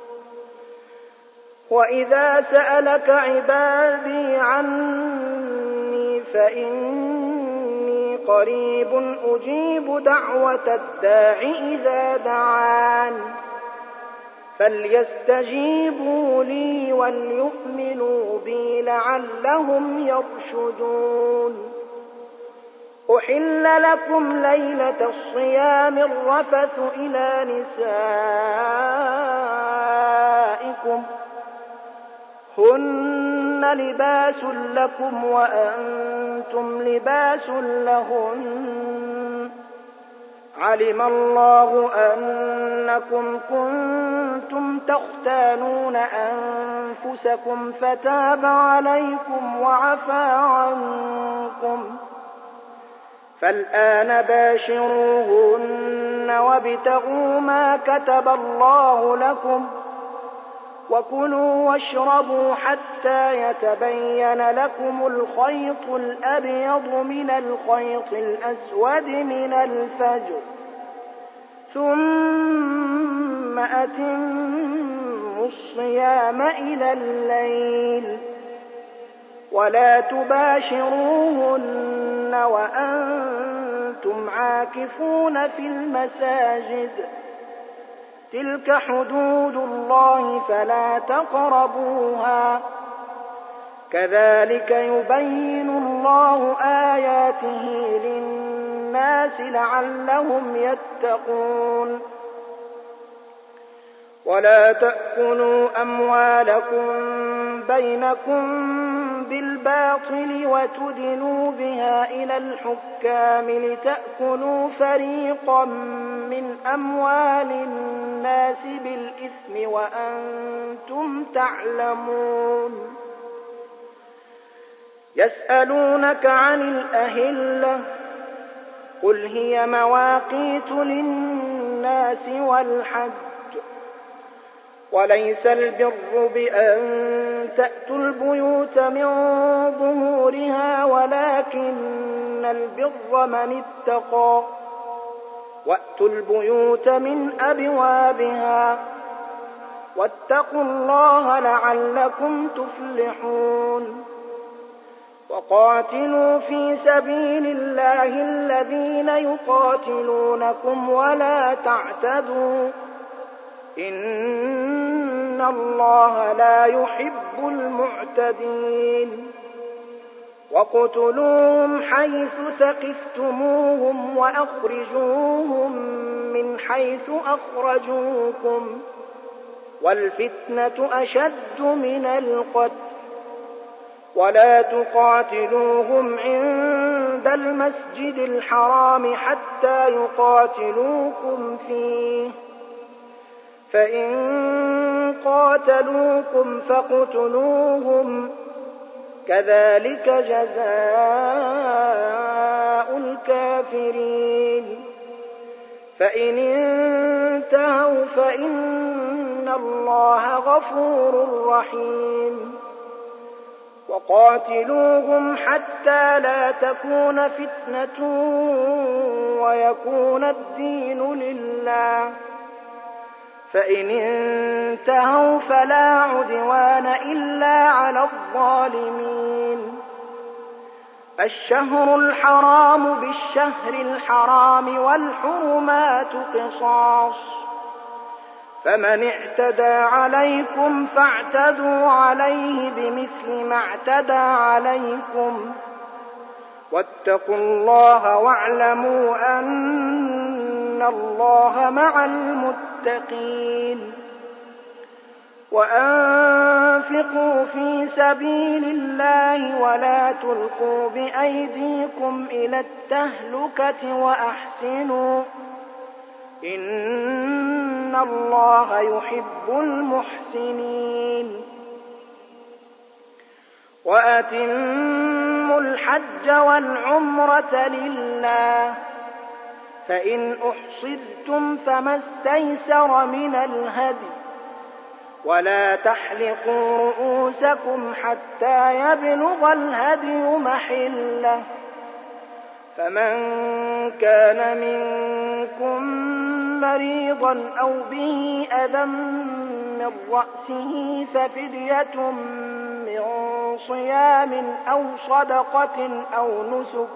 وإذا سألك عبادي عني فإني قريب أجيب دعوة الداع إذا دعان فليستجيبوا لي وليؤمنوا بي لعلهم يرشدون. أحل لكم ليلة الصيام الرفث إلى نسائكم لباس لكم وأنتم لباس لهن علم الله أنكم كنتم تختانون أنفسكم فتاب عليكم وعفى عنكم فالآن باشروهن وابتغوا ما كتب الله لكم وكلوا واشربوا حتى يتبين لكم الخيط الأبيض من الخيط الأسود من الفجر ثم أتموا الصيام إلى الليل ولا تباشروهن وأنتم عاكفون في المساجد تلك حدود الله فلا تقربوها كذلك يبين الله آياته للناس لعلهم يتقون ولا تأكلوا أموالكم بينكم بالباطل وتدلوا بها إلى الحكام لتأكلوا فريقا من أموال الناس بالإثم وأنتم تعلمون يسألونك عن الأهلة قل هي مواقيت للناس والحج وليس البر بأن تأتوا البيوت من ظهورها ولكن البر من اتقى وأتوا البيوت من أبوابها واتقوا الله لعلكم تفلحون وقاتلوا في سبيل الله الذين يقاتلونكم ولا تعتدوا إن الله لا يحب المعتدين وقتلوهم حيث ثقفتموهم وأخرجوهم من حيث أخرجوكم والفتنة أشد من القتل ولا تقاتلوهم عند المسجد الحرام حتى يقاتلوكم فيه فإن قاتلوكم فاقتلوهم كذلك جزاء الكافرين فإن انتهوا فإن الله غفور رحيم وقاتلوهم حتى لا تكون فتنة ويكون الدين لله فإن انتهوا فلا عدوان إلا على الظالمين الشهر الحرام بالشهر الحرام والحرمات قصاص فمن اعتدى عليكم فاعتدوا عليه بمثل ما اعتدى عليكم واتقوا الله واعلموا أن الله مع المتقين وأنفقوا في سبيل الله ولا تلقوا بأيديكم إلى التهلكة وأحسنوا إن الله يحب المحسنين وأتموا الحج والعمرة لله فإن أحصرتم فما استيسر من الهدي ولا تحلقوا رؤوسكم حتى يبلغ الهدي محله فمن كان منكم مريضا أو به أذى من رأسه ففدية من صيام أو صدقة أو نسك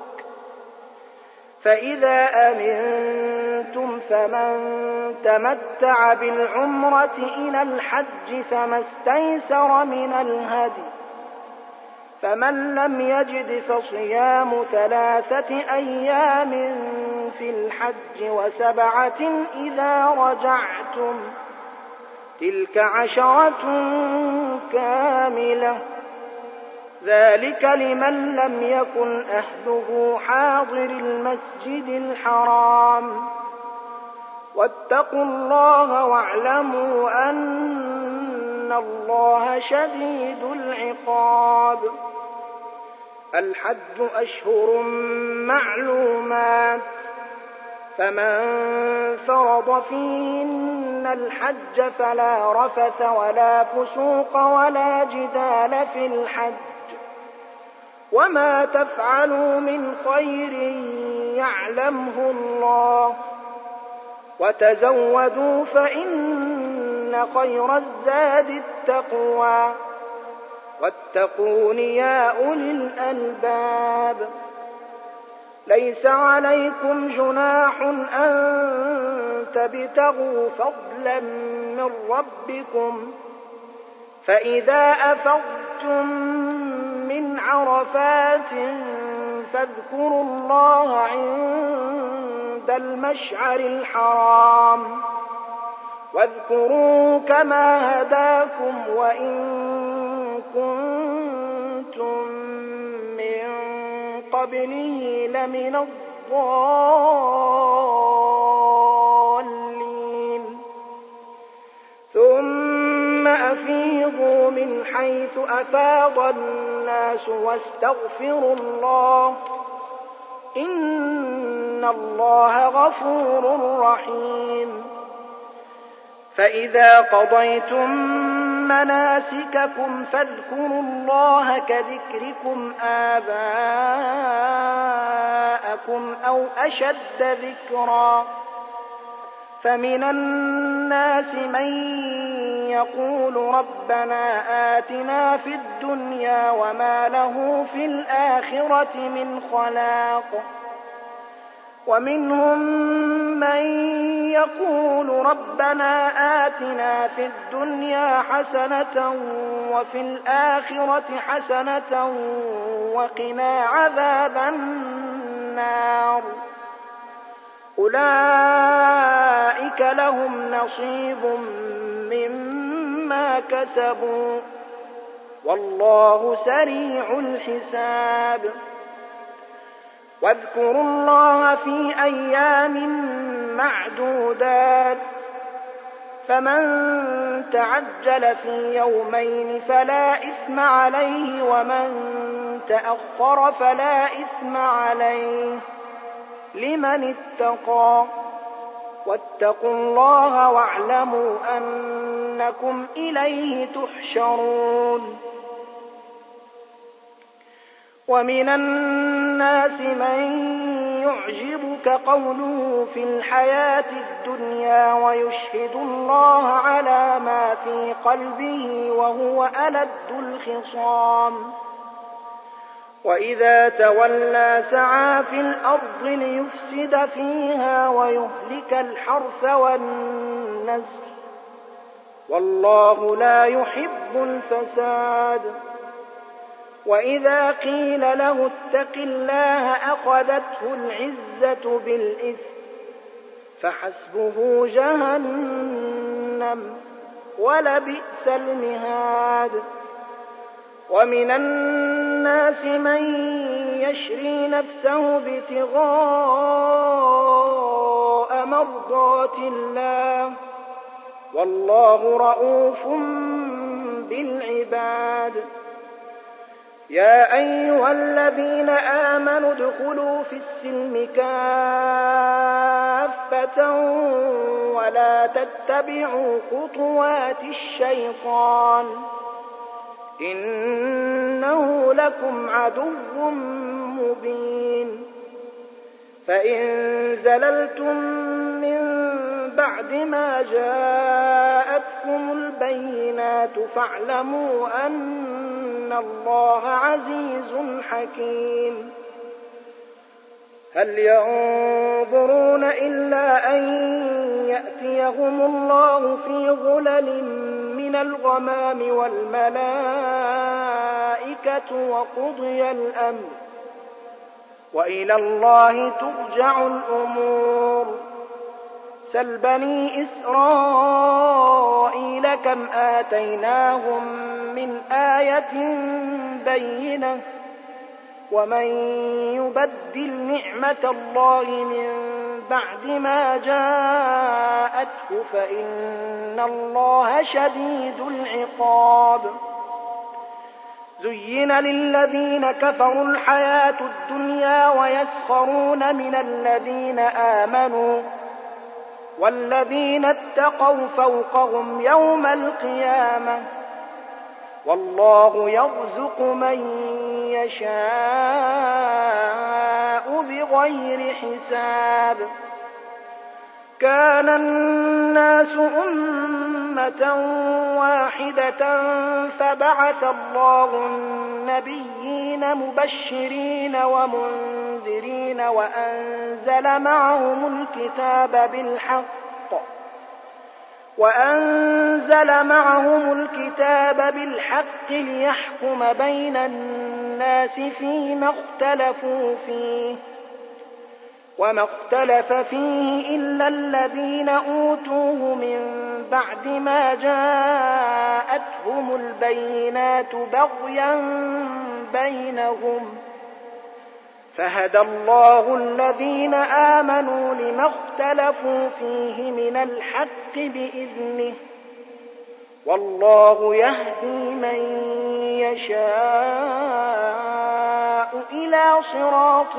فإذا أمنتم فمن تمتع بالعمرة إلى الحج فما استيسر من الهدي فمن لم يجد فصيام 3 أيام في الحج و7 إذا رجعتم تلك 10 كاملة ذلك لمن لم يكن أهله حاضر المسجد الحرام. واتقوا الله واعلموا أن الله شديد العقاب. الحج أشهر معلومات، فمن فرض فيهن الحج فلا رفث ولا فسوق ولا جدال في الحج، وما تفعلوا من خير يعلمه الله، وتزودوا فإن خير الزاد التقوى، واتقون يا أولي الألباب. ليس عليكم جناح أن تبتغوا فضلا من ربكم، فإذا أفضتم من عرفات فاذكروا الله عند المشعر الحرام، واذكروا كما هداكم وإن كنتم من قبله لمن الضالين. ثم أفيضوا من حيث أفاض الناس واستغفروا الله، إن الله غفور رحيم. فإذا قضيتم مناسككم فاذكروا الله كذكركم آباءكم أو أشد ذكرا. فمن الناس من يقول ربنا آتنا في الدنيا وما له في الآخرة من خلاق، ومنهم من يقول ربنا آتنا في الدنيا حسنة وفي الآخرة حسنة وقنا عذاب النار. أولئك لهم نصيب مما كسبوا، والله سريع الحساب. واذكروا الله في أيام معدودات، فمن تعجل في يومين فلا إثم عليه، ومن تأخر فلا إثم عليه، لمن اتقى. واتقوا الله واعلموا أنكم إليه تحشرون. ومن الناس من يعجبك قوله في الحياة الدنيا ويشهد الله على ما في قلبه وهو ألد الخصام، وإذا تولى سعى في الأرض ليفسد فيها ويهلك الحرث والنسل، والله لا يحب الفساد. وإذا قيل له اتق الله أخذته العزة بالإثم، فحسبه جهنم ولبئس المهاد. ومن الناس من يشري نفسه ابتغاء مرضات الله، والله رؤوف بالعباد. يا أيها الذين آمنوا ادخلوا في السلم كافة ولا تتبعوا خطوات الشيطان، إنه لكم عدو مبين. فإن زللتم من بعد ما جاءتكم البينات فاعلموا أن الله عزيز حكيم. هل ينظرون إلا أن يأتيهم الله في ظلل من الغمام والملائكة وقضي الأمر، وإلى الله ترجع الأمور. سل بني إسرائيل كم آتيناهم من آية بينة ومن يبدل نعمة الله من بعد ما جاءته فإن الله شديد العقاب زين للذين كفروا الحياة الدنيا ويسخرون من الذين آمنوا والذين اتقوا فوقهم يوم القيامة والله يرزق من يشاء بغير حساب كان الناس أمة واحدة فبعث الله النبيين مبشرين ومنذرين وأنزل معهم الكتاب بالحق ليحكم بين الناس فيما اختلفوا فيه وما اختلف فيه إلا الذين أوتوه من بعد ما جاءتهم البينات بغيا بينهم فهدى الله الذين آمنوا لما اختلفوا فيه من الحق بإذنه والله يهدي من يشاء إلى صراط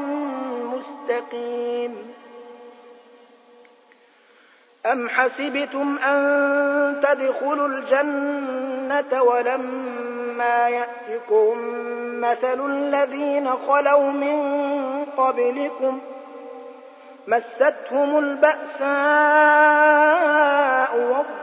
مستقيم أم حسبتم أن تدخلوا الجنة ولما يأتكم مثل الذين خلوا من قبلكم مستهم البأساء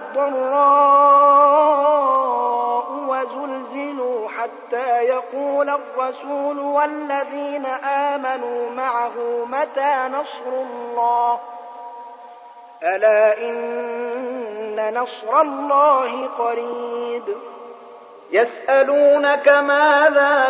والضراء وزلزلوا حتى يقول الرسول والذين آمنوا معه متى نصر الله ألا إن نصر الله قريب يسألونك ماذا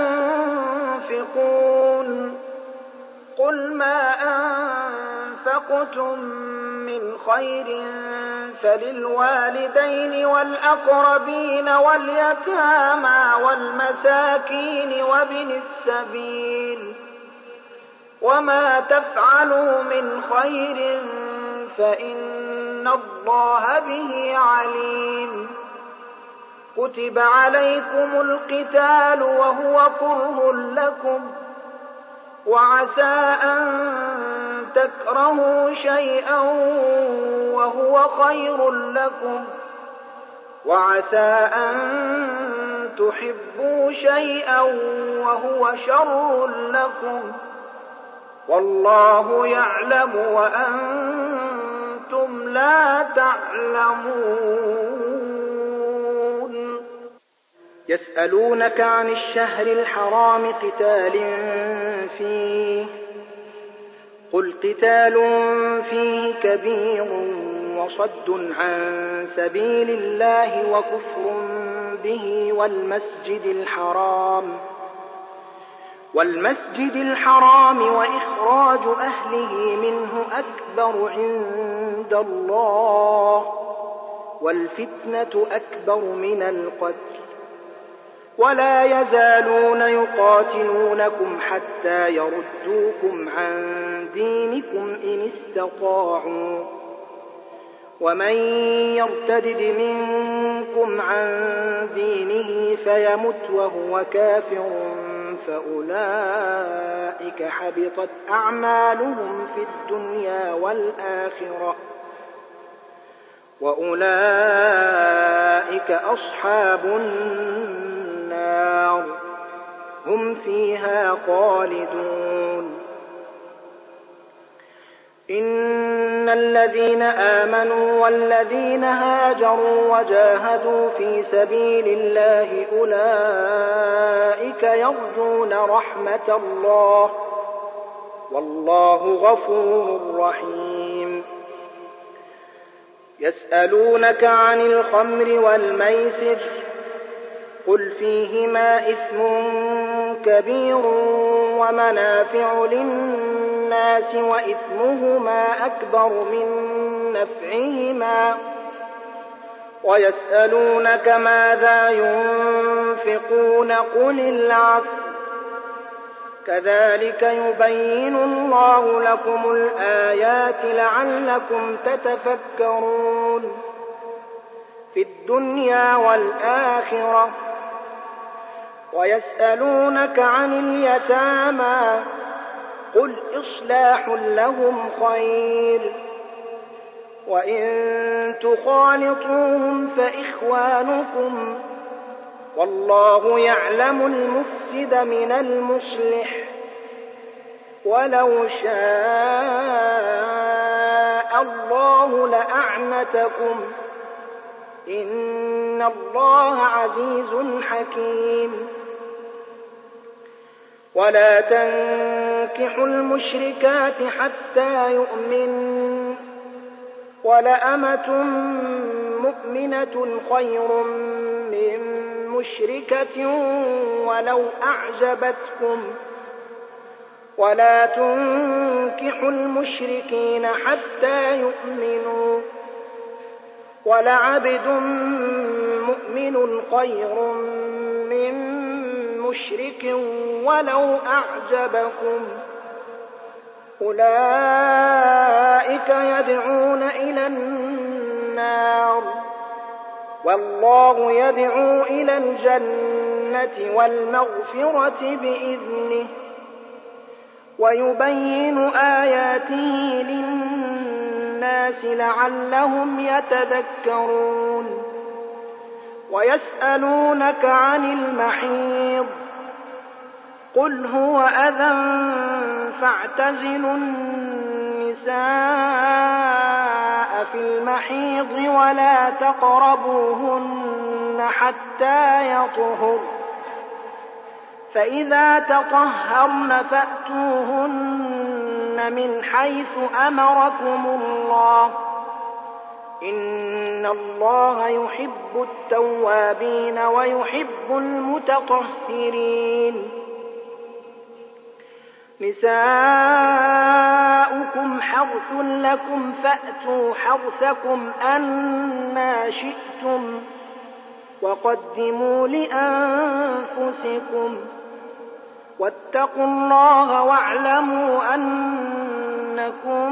ينفقون قل ما أنفقتم من خير فللوالدين والأقربين واليتامى والمساكين وابن السبيل وما تفعلوا من خير فإن الله به عليم كتب عليكم القتال وهو كره لكم وعسى أن تكرهوا شيئا وهو خير لكم وعسى أن تحبوا شيئا وهو شر لكم والله يعلم وأنتم لا تعلمون يسألونك عن الشهر الحرام قتال فيه قل قتال فيه كبير وصد عن سبيل الله وكفر به والمسجد الحرام وإخراج أهله منه أكبر عند الله والفتنة أكبر من القتل ولا يزالون يقاتلونكم حتى يردوكم عن دينكم إن استطاعوا ومن يرتد منكم عن دينه فيمت وهو كافر فأولئك حبطت أعمالهم في الدنيا والآخرة وأولئك أصحاب النار هم فيها خالدون إن الذين آمنوا والذين هاجروا وجاهدوا في سبيل الله أولئك يرجون رحمة الله والله غفور رحيم يسألونك عن الخمر والميسر قل فيهما إثم كبير ومنافع للناس وإثمهما أكبر من نفعهما ويسألونك ماذا ينفقون قل العفو كذلك يبين الله لكم الآيات لعلكم تتفكرون في الدنيا والآخرة. ويسألونك عن اليتامى قل إصلاح لهم خير وإن تخالطوهم فإخوانكم والله يعلم المفسد من المصلح ولو شاء الله لأعنتكم إن الله عزيز حكيم. ولا تنكحوا المشركات حتى يؤمنوا ولأمة مؤمنة خير من مشركة ولو أعجبتكم ولا تنكحوا المشركين حتى يؤمنوا ولعبد مؤمن خير من مشرك ولو أعجبكم أولئك يدعون إلى النار والله يدعو إلى الجنة والمغفرة بإذنه ويبين آياته للناس لعلهم يتذكرون. ويسألونك عن المحيض قل هو أذى فاعتزلوا النساء في المحيض ولا تقربوهن حتى يطهر فإذا تطهرن فأتوهن من حيث أمركم الله إن الله يحب التوابين ويحب المتطهرين. نساؤكم حرث لكم فأتوا حرثكم أنى شئتم وقدموا لأنفسكم واتقوا الله واعلموا أنكم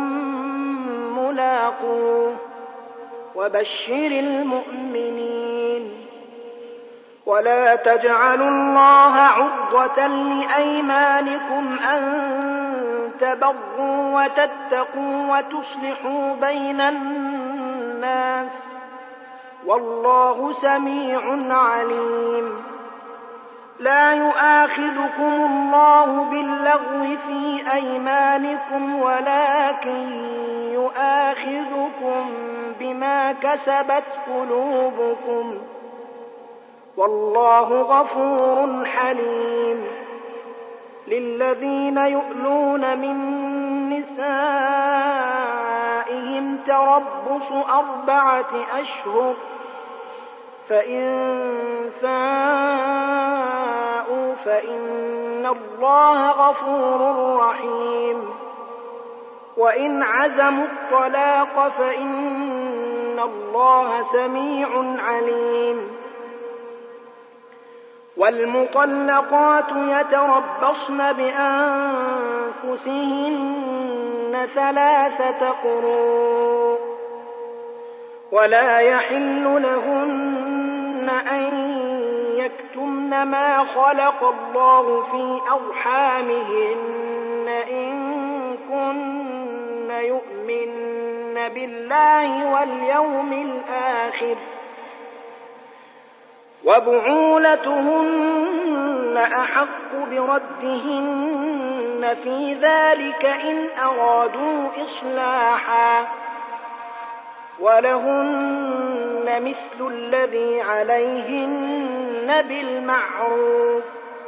ملاقوه وبشر المؤمنين. ولا تجعلوا الله عرضة لأيمانكم أن تبروا وتتقوا وتصلحوا بين الناس والله سميع عليم. لا يؤاخذكم الله باللغو في أيمانكم ولكن يؤاخذكم بما كسبت قلوبكم والله غفور حليم. للذين يؤلون من نسائهم تربص 4 أشهر فإن فاءوا فإن الله غفور رحيم. وإن عزموا الطلاق فإن الله سميع عليم. والمطلقات يتربصن بأنفسهن 3 قروء ولا يحل لهن أن يكتمن ما خلق الله في أرحامهن إن كن يؤمن بالله واليوم الآخر وبعولتهن أحق بردهن في ذلك إن أرادوا إصلاحا ولهن مثل الذي عليهن بالمعروف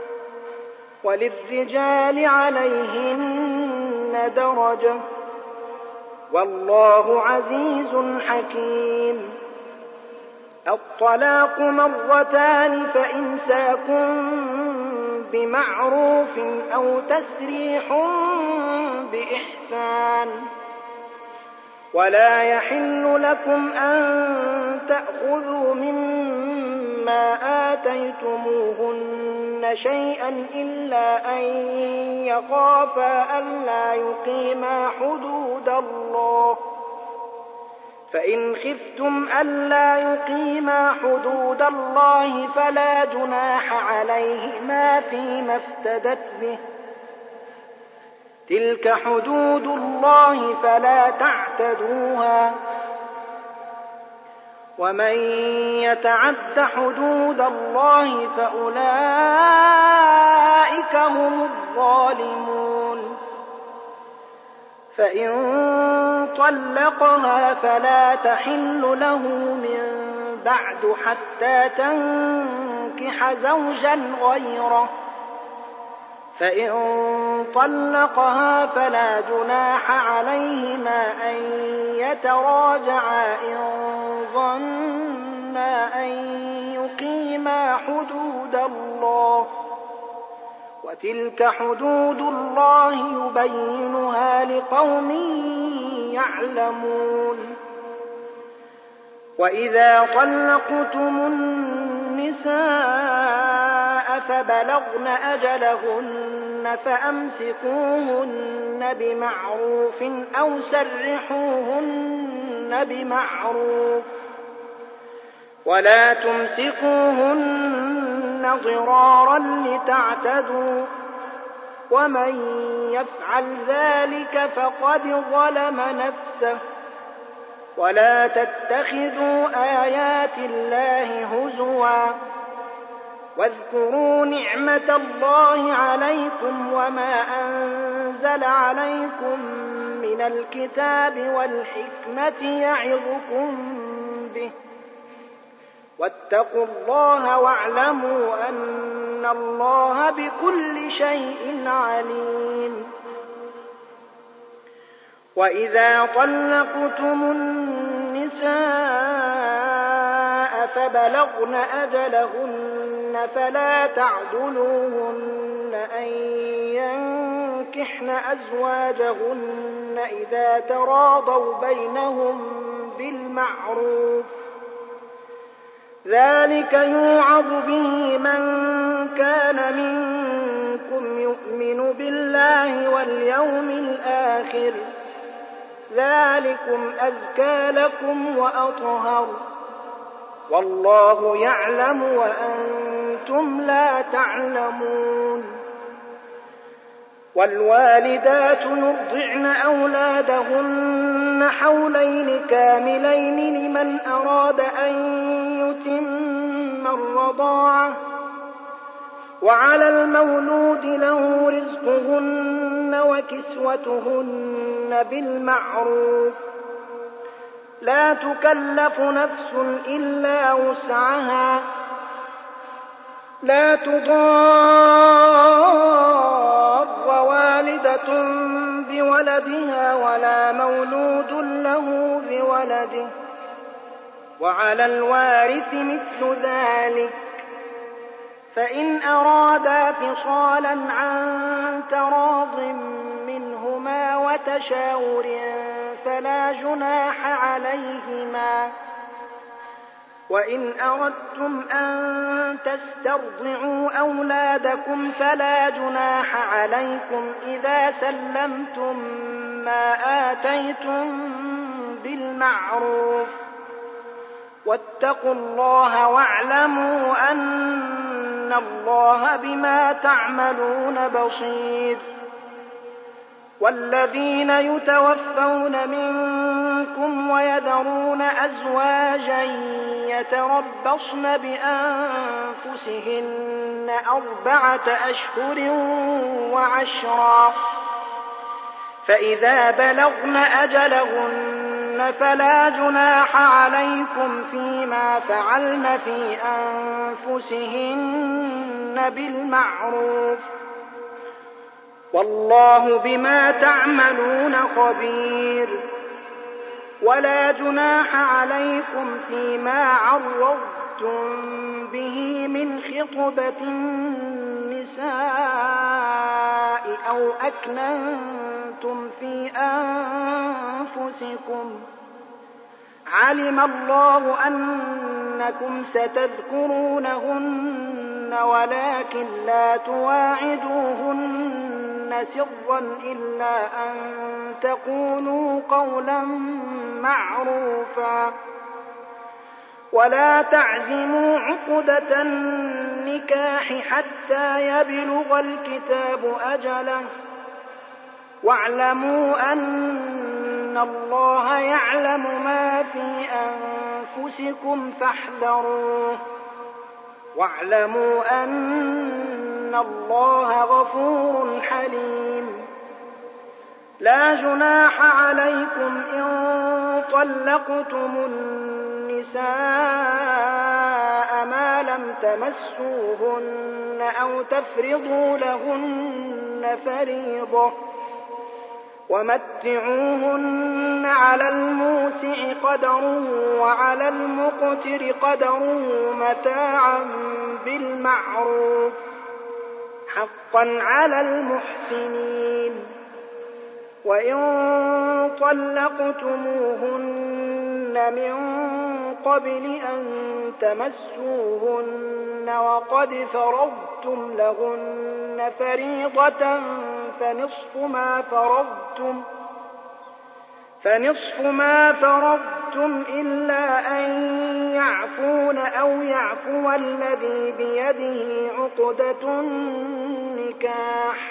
وللرجال عليهن درجة والله عزيز حكيم. الطلاق 2 فإمساك بمعروف أو تسريح بإحسان ولا يحل لكم أن تأخذوا مما آتيتموهن شيئا إلا أن يخافا ألا يقيما حدود الله، فإن خفتم ألا يقيما حدود الله فلا جناح عليهما فيما افتدت به، تلك حدود الله فلا تعتدوها، ومن يتعد حدود الله فأولئك هم الظالمون. فإن طلقها فلا تحل له من بعد حتى تنكح زوجا غيره، فإن طلقها فلا جناح عليهما أن يتراجعا إن ظنا أن يقيما حدود الله، وتلك حدود الله يبينها لقوم يعلمون. وإذا طلقتم النساء فبلغن أجلهن فأمسكوهن بمعروف أو سرحوهن بمعروف، ولا تمسكوهن ضرارا لتعتدوا، ومن يفعل ذلك فقد ظلم نفسه. ولا تتخذوا آيات الله هزوا، واذكروا نعمة الله عليكم وما أنزل عليكم من الكتاب والحكمة يعظكم به، واتقوا الله واعلموا أن الله بكل شيء عليم. وإذا طلقتم النساء فبلغن أجلهن فلا تعضلوهن أن ينكحن أزواجهن إذا تراضوا بينهم بالمعروف، ذلك يوعظ به من كان منكم يؤمن بالله واليوم الآخر، ذلكم أزكى لكم وأطهر، والله يعلم وأنتم لا تعلمون. والوالدات يرضعن أولادهن حولين كاملين لمن أراد أن يتم الرضاعة، وعلى المولود له رزقهن وكسوتهن بالمعروف، لا تكلف نفس إلا وسعها، لا تضار والدة بولدها ولا مولود له بولده، وعلى الوارث مثل ذلك، فإن أرادا فصالا عن تراض منهما وتشاور فلا جناح عليهما. وإن أردتم أن تسترضعوا أولادكم فلا جناح عليكم إذا سلمتم ما آتيتم بالمعروف، واتقوا الله واعلموا أن الله بما تعملون بصير. والذين يتوفون منكم ويذرون أزواجا يتربصن بأنفسهن 4 أشهر وعشرا، فإذا بلغن أجلهن فلا جناح عليكم فيما فعلن في أنفسهن بالمعروف، والله بما تعملون خبير. ولا جناح عليكم فيما عرضتم به من خطبة النساء أو أو أكننتم في أنفسكم علم الله أنكم ستذكرونهن ولكن لا تواعدوهن سرا إلا أن تقولوا قولا معروفا ولا تعزموا عقدة النكاح حتى يبلغ الكتاب أجله واعلموا أن الله يعلم ما في أنفسكم فاحذروه واعلموا أن الله غفور حليم لا جناح عليكم إن طلقتم النساء ما لم تمسوهن أو تفرضوا لهن فريضة ومتعوهن على الموسع قدره وعلى المقتر قدره متاعا بالمعروف حقا على المحسنين وإن طلقتموهن من قبل أن تمسوهن وقد فرضتم لهن فريضة فنصف ما فرضتم إلا أن يعفون أو يعفو الذي بيده عقدة النكاح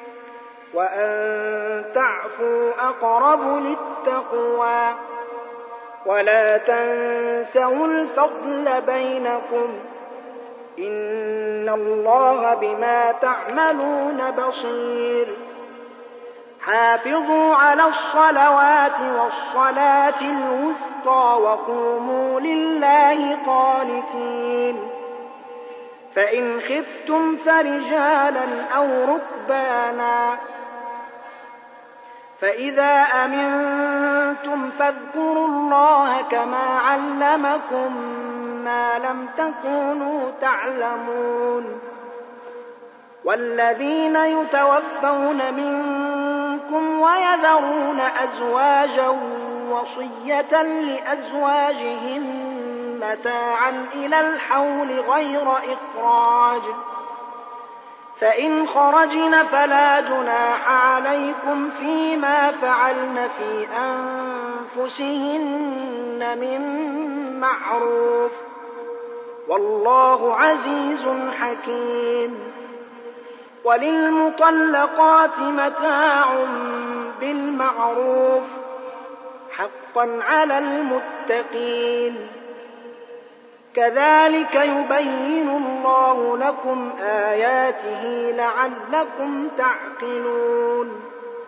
وأن تعفوا أقرب للتقوى ولا تنسوا الفضل بينكم إن الله بما تعملون بصير حافظوا على الصلوات والصلاة الوسطى وقوموا لله قانتين فإن خفتم فرجالا أو ركبانا فإذا أمنتم فاذكروا الله كما علمكم ما لم تكونوا تعلمون والذين يتوفون منكم ويذرون أزواجا وصية لأزواجهم متاعا إلى الحول غير إخراج فإن خرجن فلا جناح عليكم فيما فعلن في أنفسهن من معروف والله عزيز حكيم وللمطلقات متاع بالمعروف حقا على المتقين كذلك يبين الله لكم آياته لعلكم تعقلون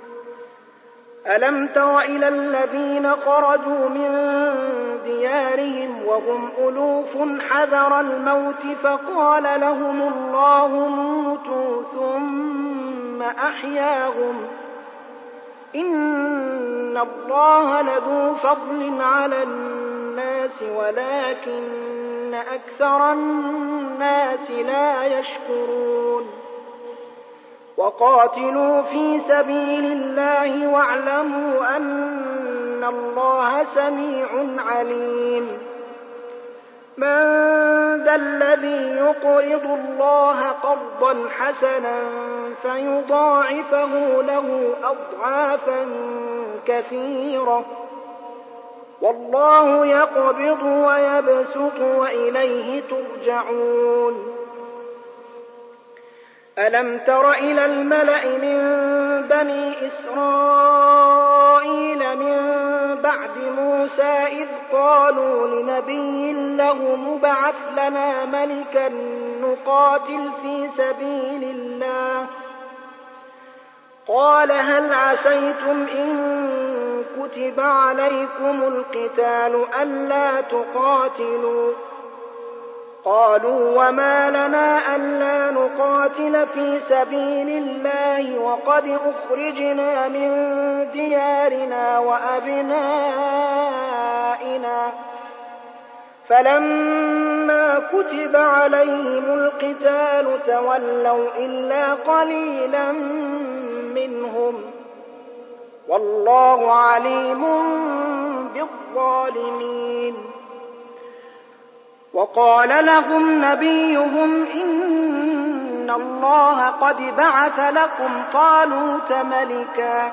ألم تر إلى الذين خرجوا من ديارهم وهم ألوف حذر الموت فقال لهم الله موتوا ثم أحياهم إن الله لذو فضل على الناس ولكن أكثر الناس لا يشكرون وقاتلوا في سبيل الله واعلموا أن الله سميع عليم من ذا الذي يقرض الله قرضا حسنا فيضاعفه له أضعافا كثيرة والله يقبض ويبسط وإليه ترجعون ألم تر إلى الملأ من بني إسرائيل من بعد موسى إذ قالوا لنبي له مبعث لنا ملكا نقاتل في سبيل الله قال هل عسيتم إن كتب عليكم القتال ألا تقاتلوا قالوا وما لنا ألا نقاتل في سبيل الله وقد أخرجنا من ديارنا وأبنائنا فلما كتب عليهم القتال تولوا إلا قليلا منهم والله عليم بالظالمين. وقال لهم نبيهم إن الله قد بعث لكم طالوت ملكا.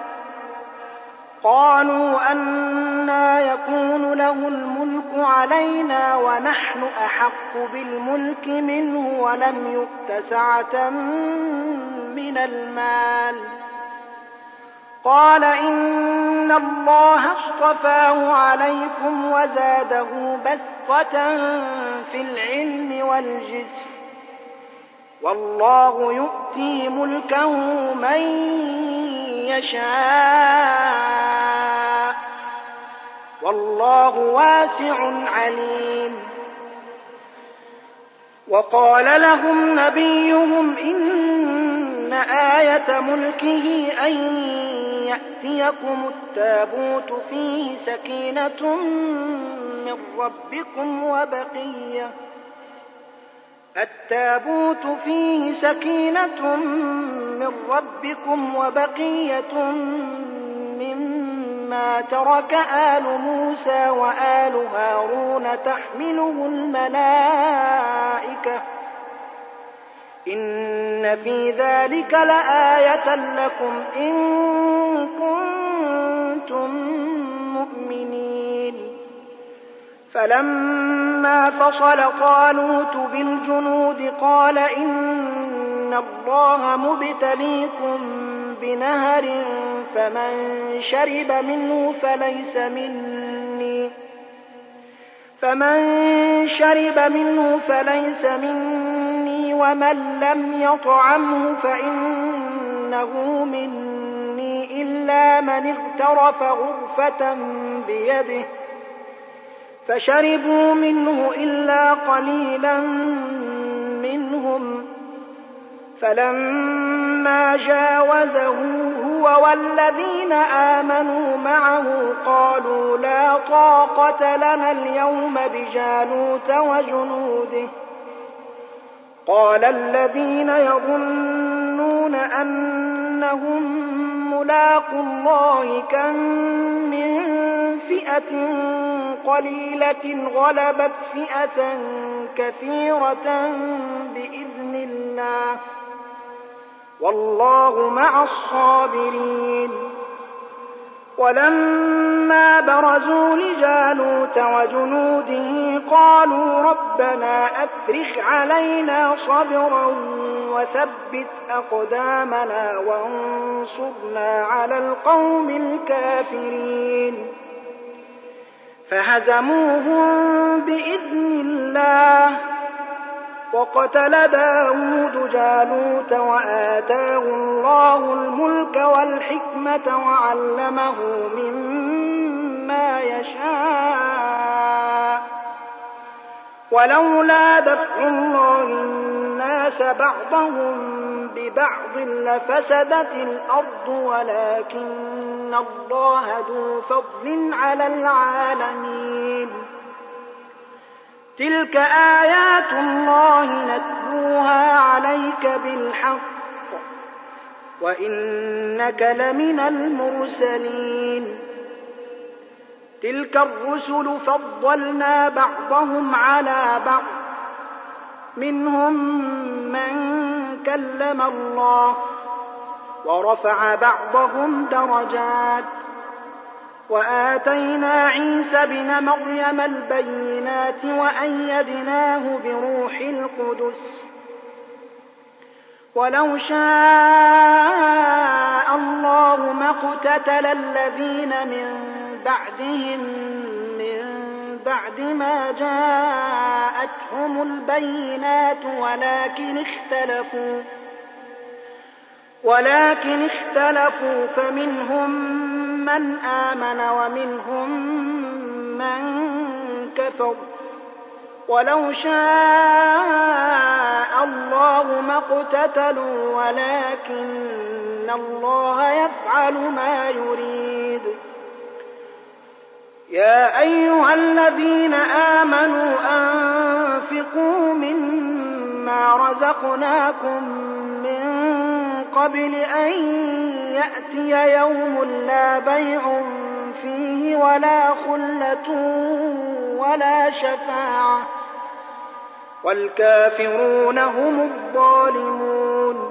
قالوا أنى يكون له الملك علينا ونحن أحق بالملك منه ولم يؤت سعة من المال. قال إن الله اصطفاه عليكم وزاده بسطة في العلم والجسم والله يؤتي ملكه من يشاء والله واسع عليم. وقال لهم نبيهم إن آية ملكه أن يأتيكم التابوت فيه سكينة من ربكم وبقية مما ترك آل موسى وآل هارون تحمله الملائكة إن في ذلك لآية لكم إن كنتم مؤمنين. فلما فصل طالوت بالجنود قال إن الله مبتليكم بنهر فمن شرب منه فليس مني ومن لم يطعمه فإنه مني إلا من اغترف غرفة بيده فشربوا منه إلا قليلا منهم. فلما جاوزه هو والذين آمنوا معه قالوا لا طاقة لنا اليوم بجالوت وجنوده. قال الذين يظنون أنهم ملاقو الله كم من فئة قليلة غلبت فئة كثيرة بإذن الله والله مع الصابرين. ولما برزوا لجالوت وجنوده قالوا ربنا أفرغ علينا صبرا وثبت أقدامنا وانصرنا على القوم الكافرين. فهزموهم بإذن الله وقتل داود جالوت وآتاه الله الملك والحكمة وعلمه مما يشاء. ولولا دفع الله الناس بعضهم ببعض لفسدت الأرض ولكن الله ذو فضل على العالمين. تلك آيات الله نتلوها عليك بالحق وإنك لمن المرسلين. تلك الرسل فضلنا بعضهم على بعض منهم من كلم الله ورفع بعضهم درجات وآتينا عيسى ابن مريم البينات وأيدناه بروح القدس. ولو شاء الله ما اقتتل الذين من بعدهم من بعد ما جاءتهم البينات ولكن اختلفوا فمنهم من آمن ومنهم من كفر. ولو شاء الله ما اقتتلوا ولكن الله يفعل ما يريد. يا أيها الذين آمنوا أنفقوا مما رزقناكم من قبل أن يأتي يوم لا بيع فيه ولا خلة ولا شفاعة والكافرون هم الظالمون.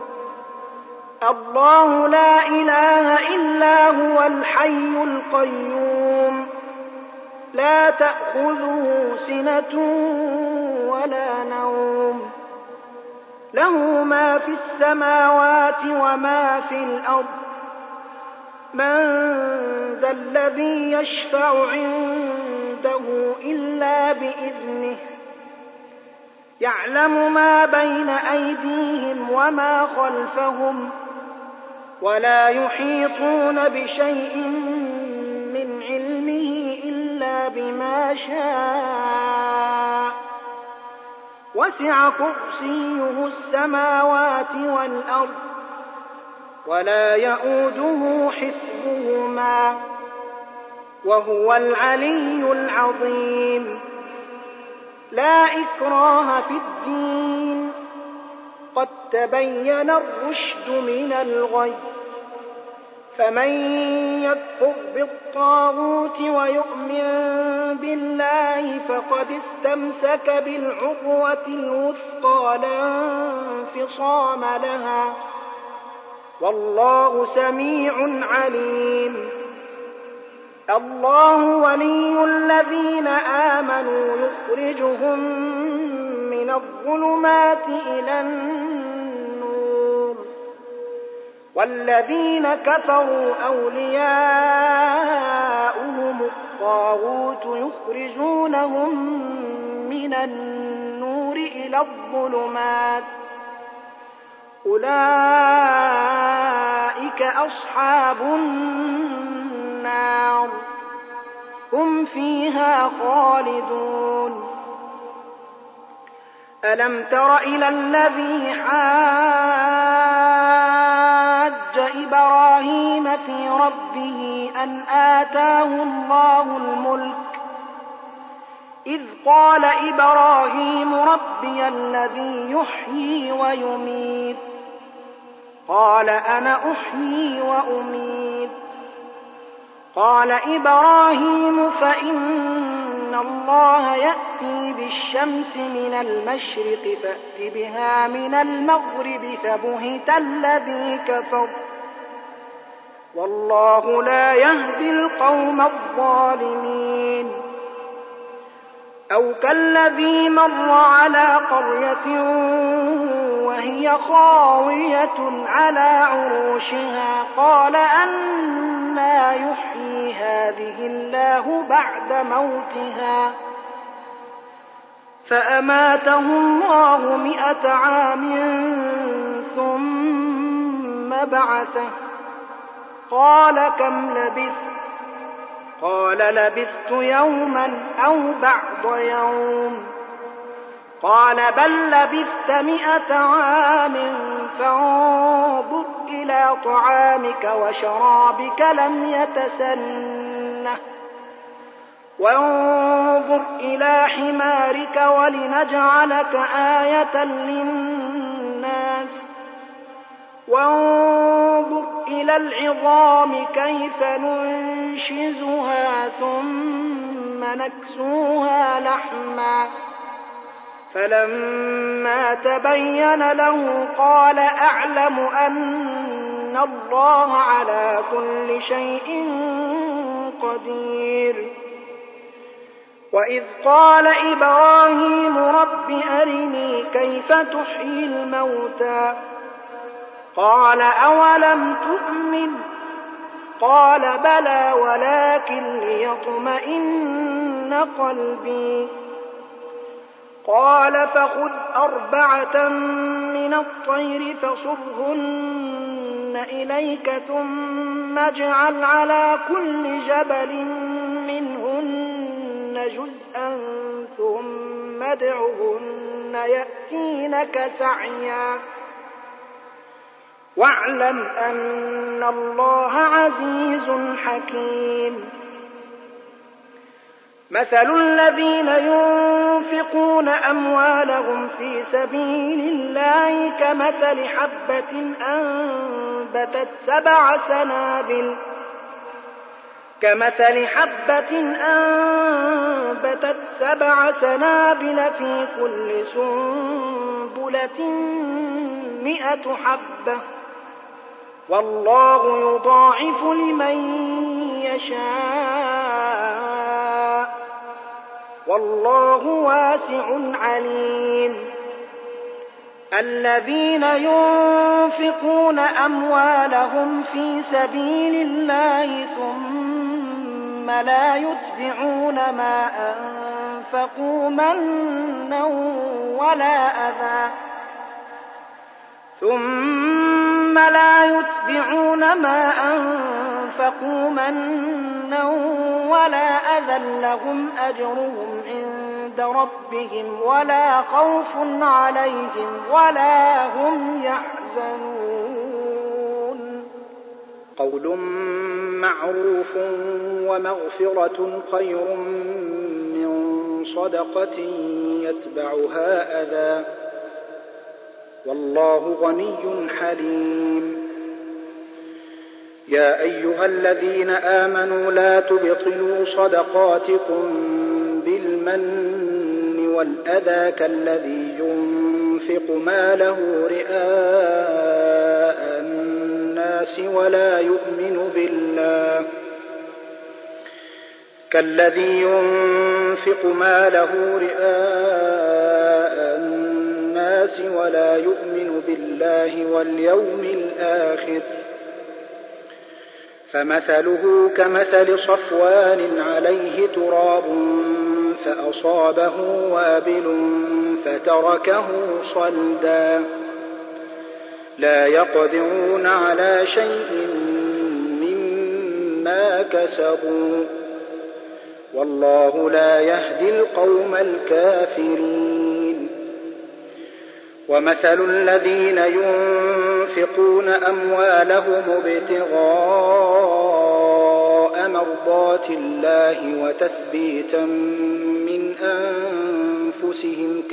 الله لا إله إلا هو الحي القيوم لا تأخذه سنة ولا نوم له ما في السماوات وما في الأرض من ذا الذي يشفع عنده إلا بإذنه يعلم ما بين أيديهم وما خلفهم ولا يحيطون بشيء من علمه إلا بما شاء وسع كرسيه السماوات والأرض ولا يئوده حفظهما وهو العلي العظيم. لا إكراه في الدين قد تبين الرشد من الغي فمن يكفر بالطاغوت ويؤمن بالله فقد استمسك بالعروة الوثقى لا انفصام لها والله سميع عليم. الله ولي الذين آمنوا يخرجهم من الظلمات إلى النور والذين كفروا أولياؤهم الطاغوت يخرجونهم من النور إلى الظلمات أولئك أصحاب النار هم فيها خالدون. ألم تر إلى الذي حاج إبراهيم في ربه أن آتاه الله الملك إذ قال إبراهيم ربي الذي يحيي ويميت قال أنا أحيي وأميت قال إبراهيم فإن الله يأتي بالشمس من المشرق فأت بها من المغرب فبهت الذي كفر والله لا يهدي القوم الظالمين. أو كالذي مر على قرية وهي خاوية على عروشها قال أنى يحيي هذه الله بعد موتها فأماته الله 100 عام ثم بعثه قال كم لبثت قال لبثت يوما أو بعض يوم قال بل لبثت 100 عام فانظر إلى طعامك وشرابك لم يتسنه وانظر إلى حمارك ولنجعلك آية للناس وانظر إلى العظام كيف ننشزها ثم نكسوها لحما فلما تبين له قال أعلم أن الله على كل شيء قدير. وإذ قال إبراهيم رب أرني كيف تحيي الموتى قال أولم تؤمن قال بلى ولكن ليطمئن قلبي قال فخذ 4 من الطير فصرهن إليك ثم اجعل على كل جبل منهن جزءا ثم ادعهن يأتينك سعيا واعلم أن الله عزيز حكيم. مثل الذين ينفقون أموالهم في سبيل الله كمثل حبة أنبتت 7 سنابل في كل سنبلة 100 حبة والله يضاعف لمن يشاء والله واسع عليم. الذين ينفقون أموالهم في سبيل الله ثم لا يتبعون ما أنفقوا منا ولا أذى لهم أجرهم عند ربهم ولا خوف عليهم ولا هم يحزنون. قول معروف ومغفرة خير من صدقة يتبعها أذى والله غني حليم. يا أيها الذين آمنوا لا تبطلوا صدقاتكم بالمن والأذى كالذي ينفق ماله رئاء الناس ولا يؤمن بالله واليوم الآخر فمثله كمثل صفوان عليه تراب فأصابه وابل فتركه صلدا لا يقدرون على شيء مما كسبوا والله لا يهدي القوم الكافرين. ومثل الذين ينفقون أموالهم ابتغاء مرضات الله وتثبيتا من أنفسهم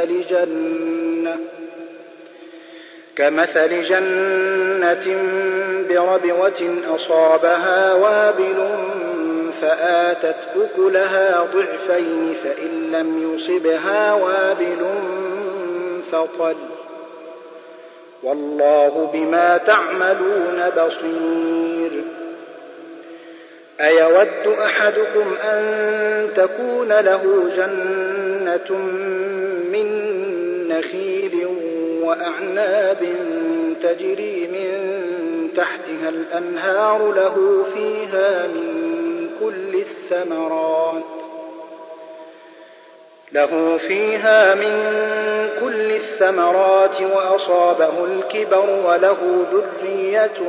كمثل جنة بربوة أصابها وابل فآتت أكلها ضعفين فإن لم يصبها وابل فطل والله بما تعملون بصير. أيود أحدكم أن تكون له جنة من نخيل وأعناب تجري من تحتها الأنهار له فيها من كل الثمرات وأصابه الكبر وله ذرية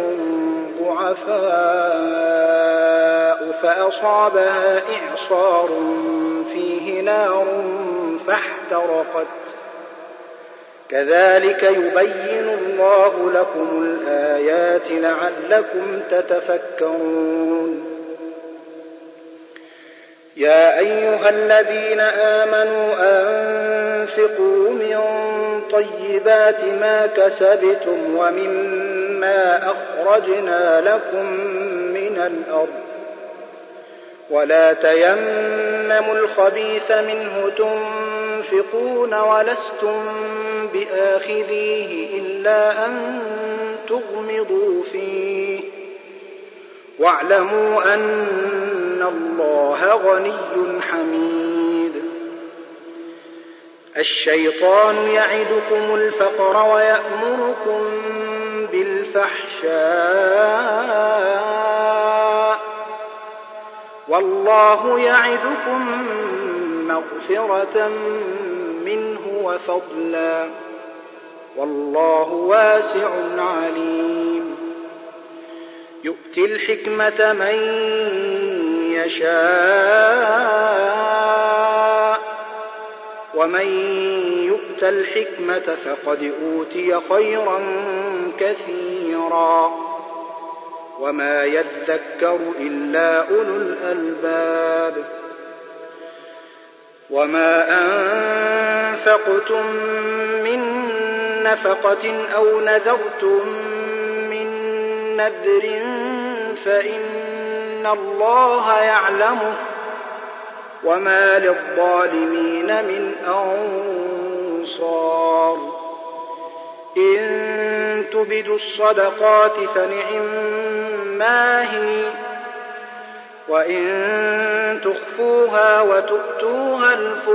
ضعفاء فأصابها إعصار فيه نار فاحترقت كذلك يبين الله لكم الآيات لعلكم تتفكرون. يا أيها الذين آمنوا أنفقوا من طيبات ما كسبتم ومما أخرجنا لكم من الأرض ولا تيمموا الخبيث منه تنفقون ولستم بآخذيه إلا أن تغمضوا فيه واعلموا أن الله غني حميد. الشيطان يعدكم الفقر ويأمركم بالفحشاء والله يعدكم مغفرة منه وفضلا والله واسع عليم. يؤتي الحكمة من يشاء ومن يؤت الحكمة فقد أوتي خيرا كثيرا وما يذكر إلا أولو الألباب. وما أنفقتم من نفقة أو نذرتم من نذر فإن الله يعلمه وما للظالمين من أنصار إن تبدوا الصدقات فنعما هي وإن تخفوها وتؤتوها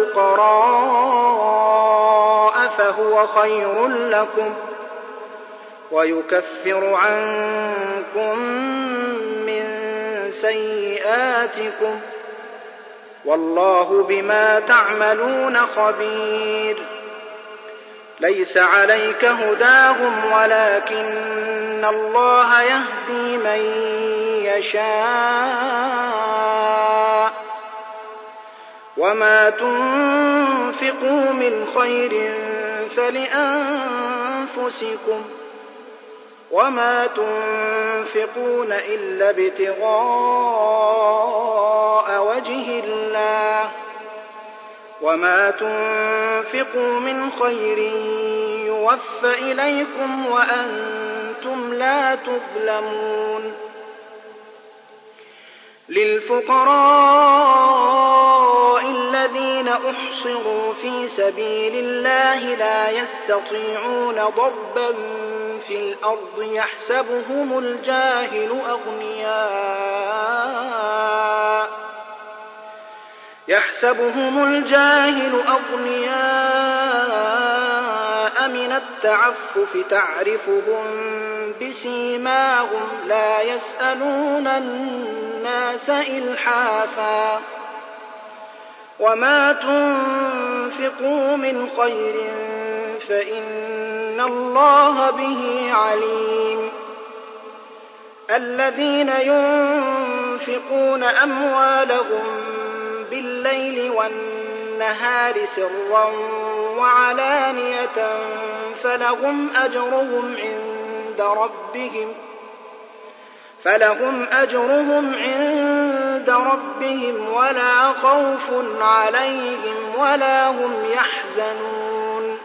الفقراء فهو خير لكم ويكفر عنكم من سيئاتكم والله بما تعملون خبير ليس عليك هداهم ولكن الله يهدي من يشاء وما تنفقوا من خير فلأنفسكم وما تنفقون إلا ابتغاء وجه الله وما تنفقوا من خير يوفى إليكم وأنتم لا تظلمون للفقراء الذين أحصروا في سبيل الله لا يستطيعون ضربا في الأرض يحسبهم الجاهل أغنياء من التعفف تعرفهم بسيماهم لا يسألون الناس إلحافا وما تنفقوا من خير فإن الله به عليم الذين ينفقون أموالهم بالليل والنهار سرا وعلانية فلهم أجرهم عند ربهم ولا خوف عليهم ولا هم يحزنون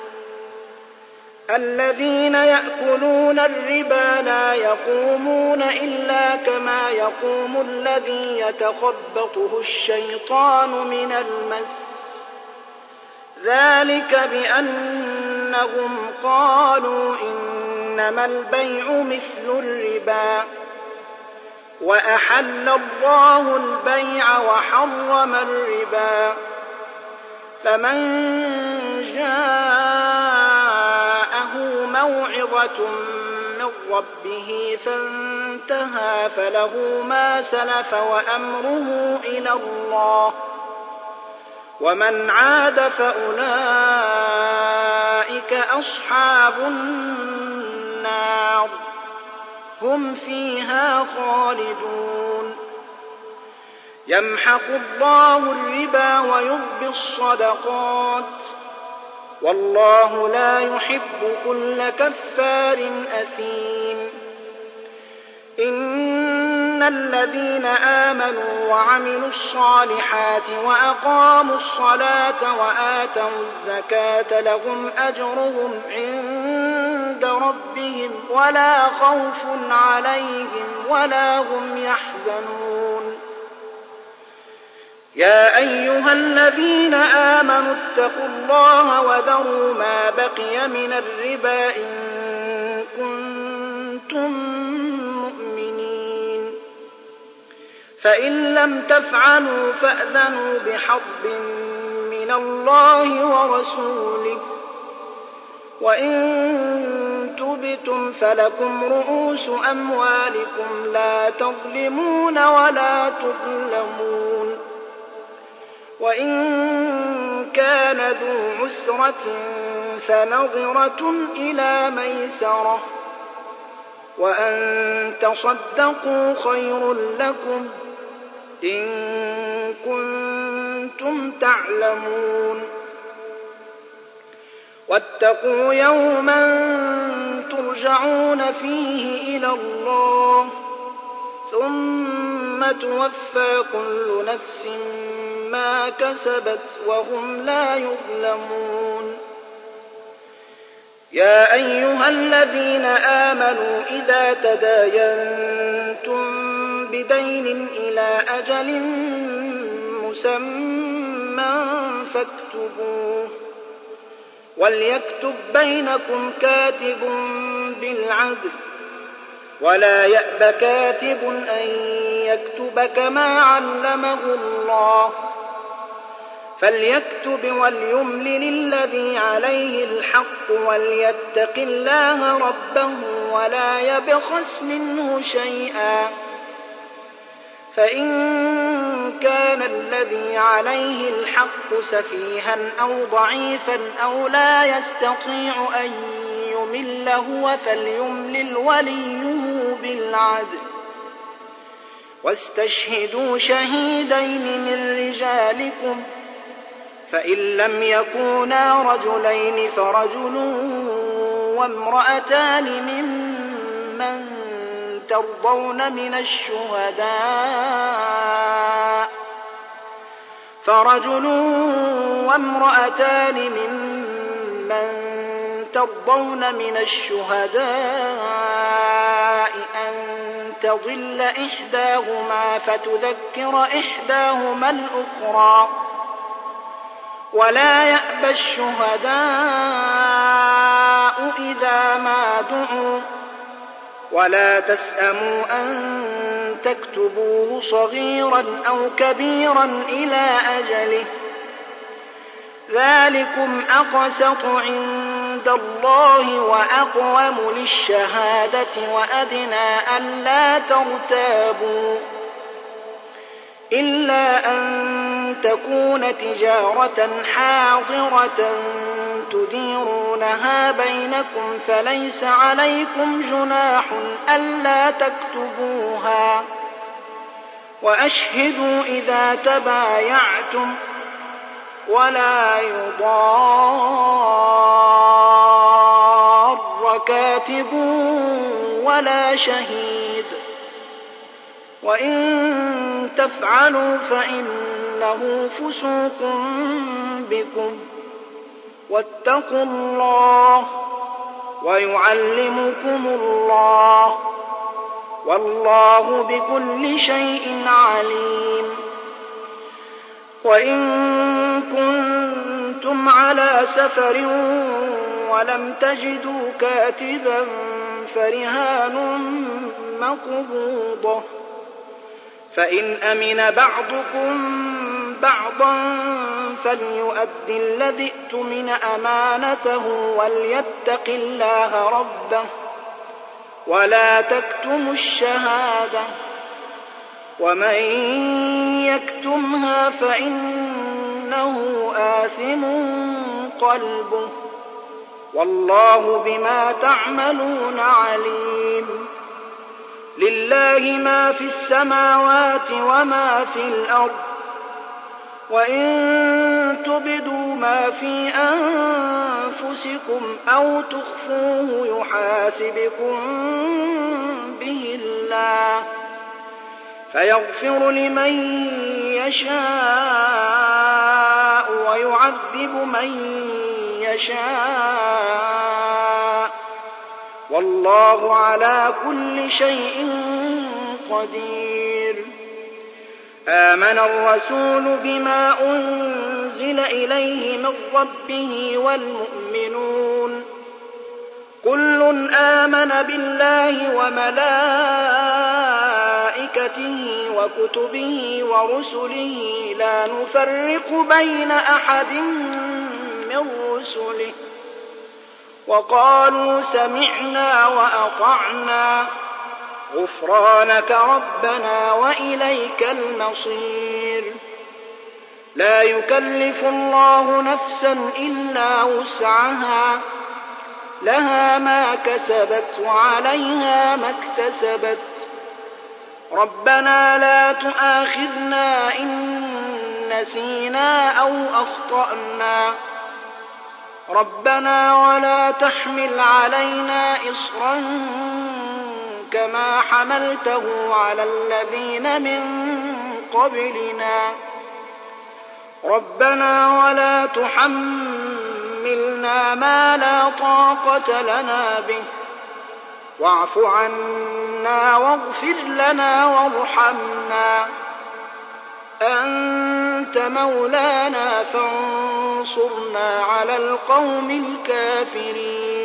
الذين يأكلون الربا لا يقومون إلا كما يقوم الذي يتخبطه الشيطان من المس ذلك بأنهم قالوا إنما البيع مثل الربا وأحل الله البيع وحرم الربا فمن جاءه موعظة من ربه فانتهى فله ما سلف وأمره إلى الله ومن عاد فأولئك أصحاب النار هم فيها خالدون يمحق الله الربا ويربي الصدقات والله لا يحب كل كفار أثيم إن الذين آمنوا وعملوا الصالحات وأقاموا الصلاة وآتوا الزكاة لهم أجرهم عند ربهم ولا خوف عليهم ولا هم يحزنون يا أيها الذين آمنوا اتقوا الله وذروا ما بقي من الربا إن كنتم مؤمنين فإن لم تفعلوا فأذنوا بحرب من الله ورسوله وإن تبتم فلكم رؤوس أموالكم لا تظلمون ولا تظلمون وإن كان ذو عسرة فنظرة إلى ميسرة وأن تصدقوا خير لكم إن كنتم تعلمون واتقوا يوما ترجعون فيه إلى الله ثم توفى كل نفس ما كسبت وهم لا يظلمون. يا أيها الذين آمنوا إذا تداينتم بدين إلى أجل مسمى فاكتبوه، وليكتب بينكم كاتب بالعدل، ولا يأب كاتب أن يكتب كما علمه الله، فليكتب وليملل الذي عليه الحق وليتق الله ربه ولا يبخس منه شيئا، فإن كان الذي عليه الحق سفيها أو ضعيفا أو لا يستطيع أن يمل هو فليملل وليه بالعدل، واستشهدوا شهيدين من رجالكم، فإن لم يكونا رجلين فرجل وامرأتان ممن ترضون من الشهداء أن تضل إحداهما فتذكر إحداهما الأخرى، ولا يأبى الشهداء إذا ما دعوا، ولا تسأموا أن تكتبوه صغيرا أو كبيرا إلى أجله، ذلكم أقسط عند الله وأقوم للشهادة وأدنى ألا ترتابوا، إلا أن تكون تجارة حاضرة تديرونها بينكم فليس عليكم جناح ألا تكتبوها، وأشهدوا إذا تبايعتم، ولا يضار كاتب ولا شهيد، وإن تفعلوا فإنه فسوق بكم، واتقوا الله ويعلمكم الله، والله بكل شيء عليم. وإن كنتم على سفر ولم تجدوا كاتبا فرهان مقبوضة، فإن أمن بعضكم بعضا فليؤد الذي ائتمن أمانته وليتق الله ربه، ولا تكتموا الشهادة، ومن يكتمها فإنه آثم قلبه، والله بما تعملون عليم. لله ما في السماوات وما في الأرض، وإن تبدوا ما في أنفسكم أو تخفوه يحاسبكم به الله، فيغفر لمن يشاء ويعذب من يشاء، والله على كل شيء قدير. آمن الرسول بما أنزل إليه من ربه والمؤمنون كل آمن بالله وملائكته وكتبه ورسله لا نفرق بين أحد من رسله، وقالوا سمعنا وأطعنا غفرانك ربنا وإليك المصير. لا يكلف الله نفسا إلا وسعها، لها ما كسبت وعليها ما اكتسبت. ربنا لا تؤاخذنا إن نسينا أو أخطأنا، ربنا ولا تحمل علينا إصرا كما حملته على الذين من قبلنا، ربنا ولا تحملنا ما لا طاقة لنا به واعف عنا واغفر لنا وارحمنا أنت مولانا فانصرنا على القوم الكافرين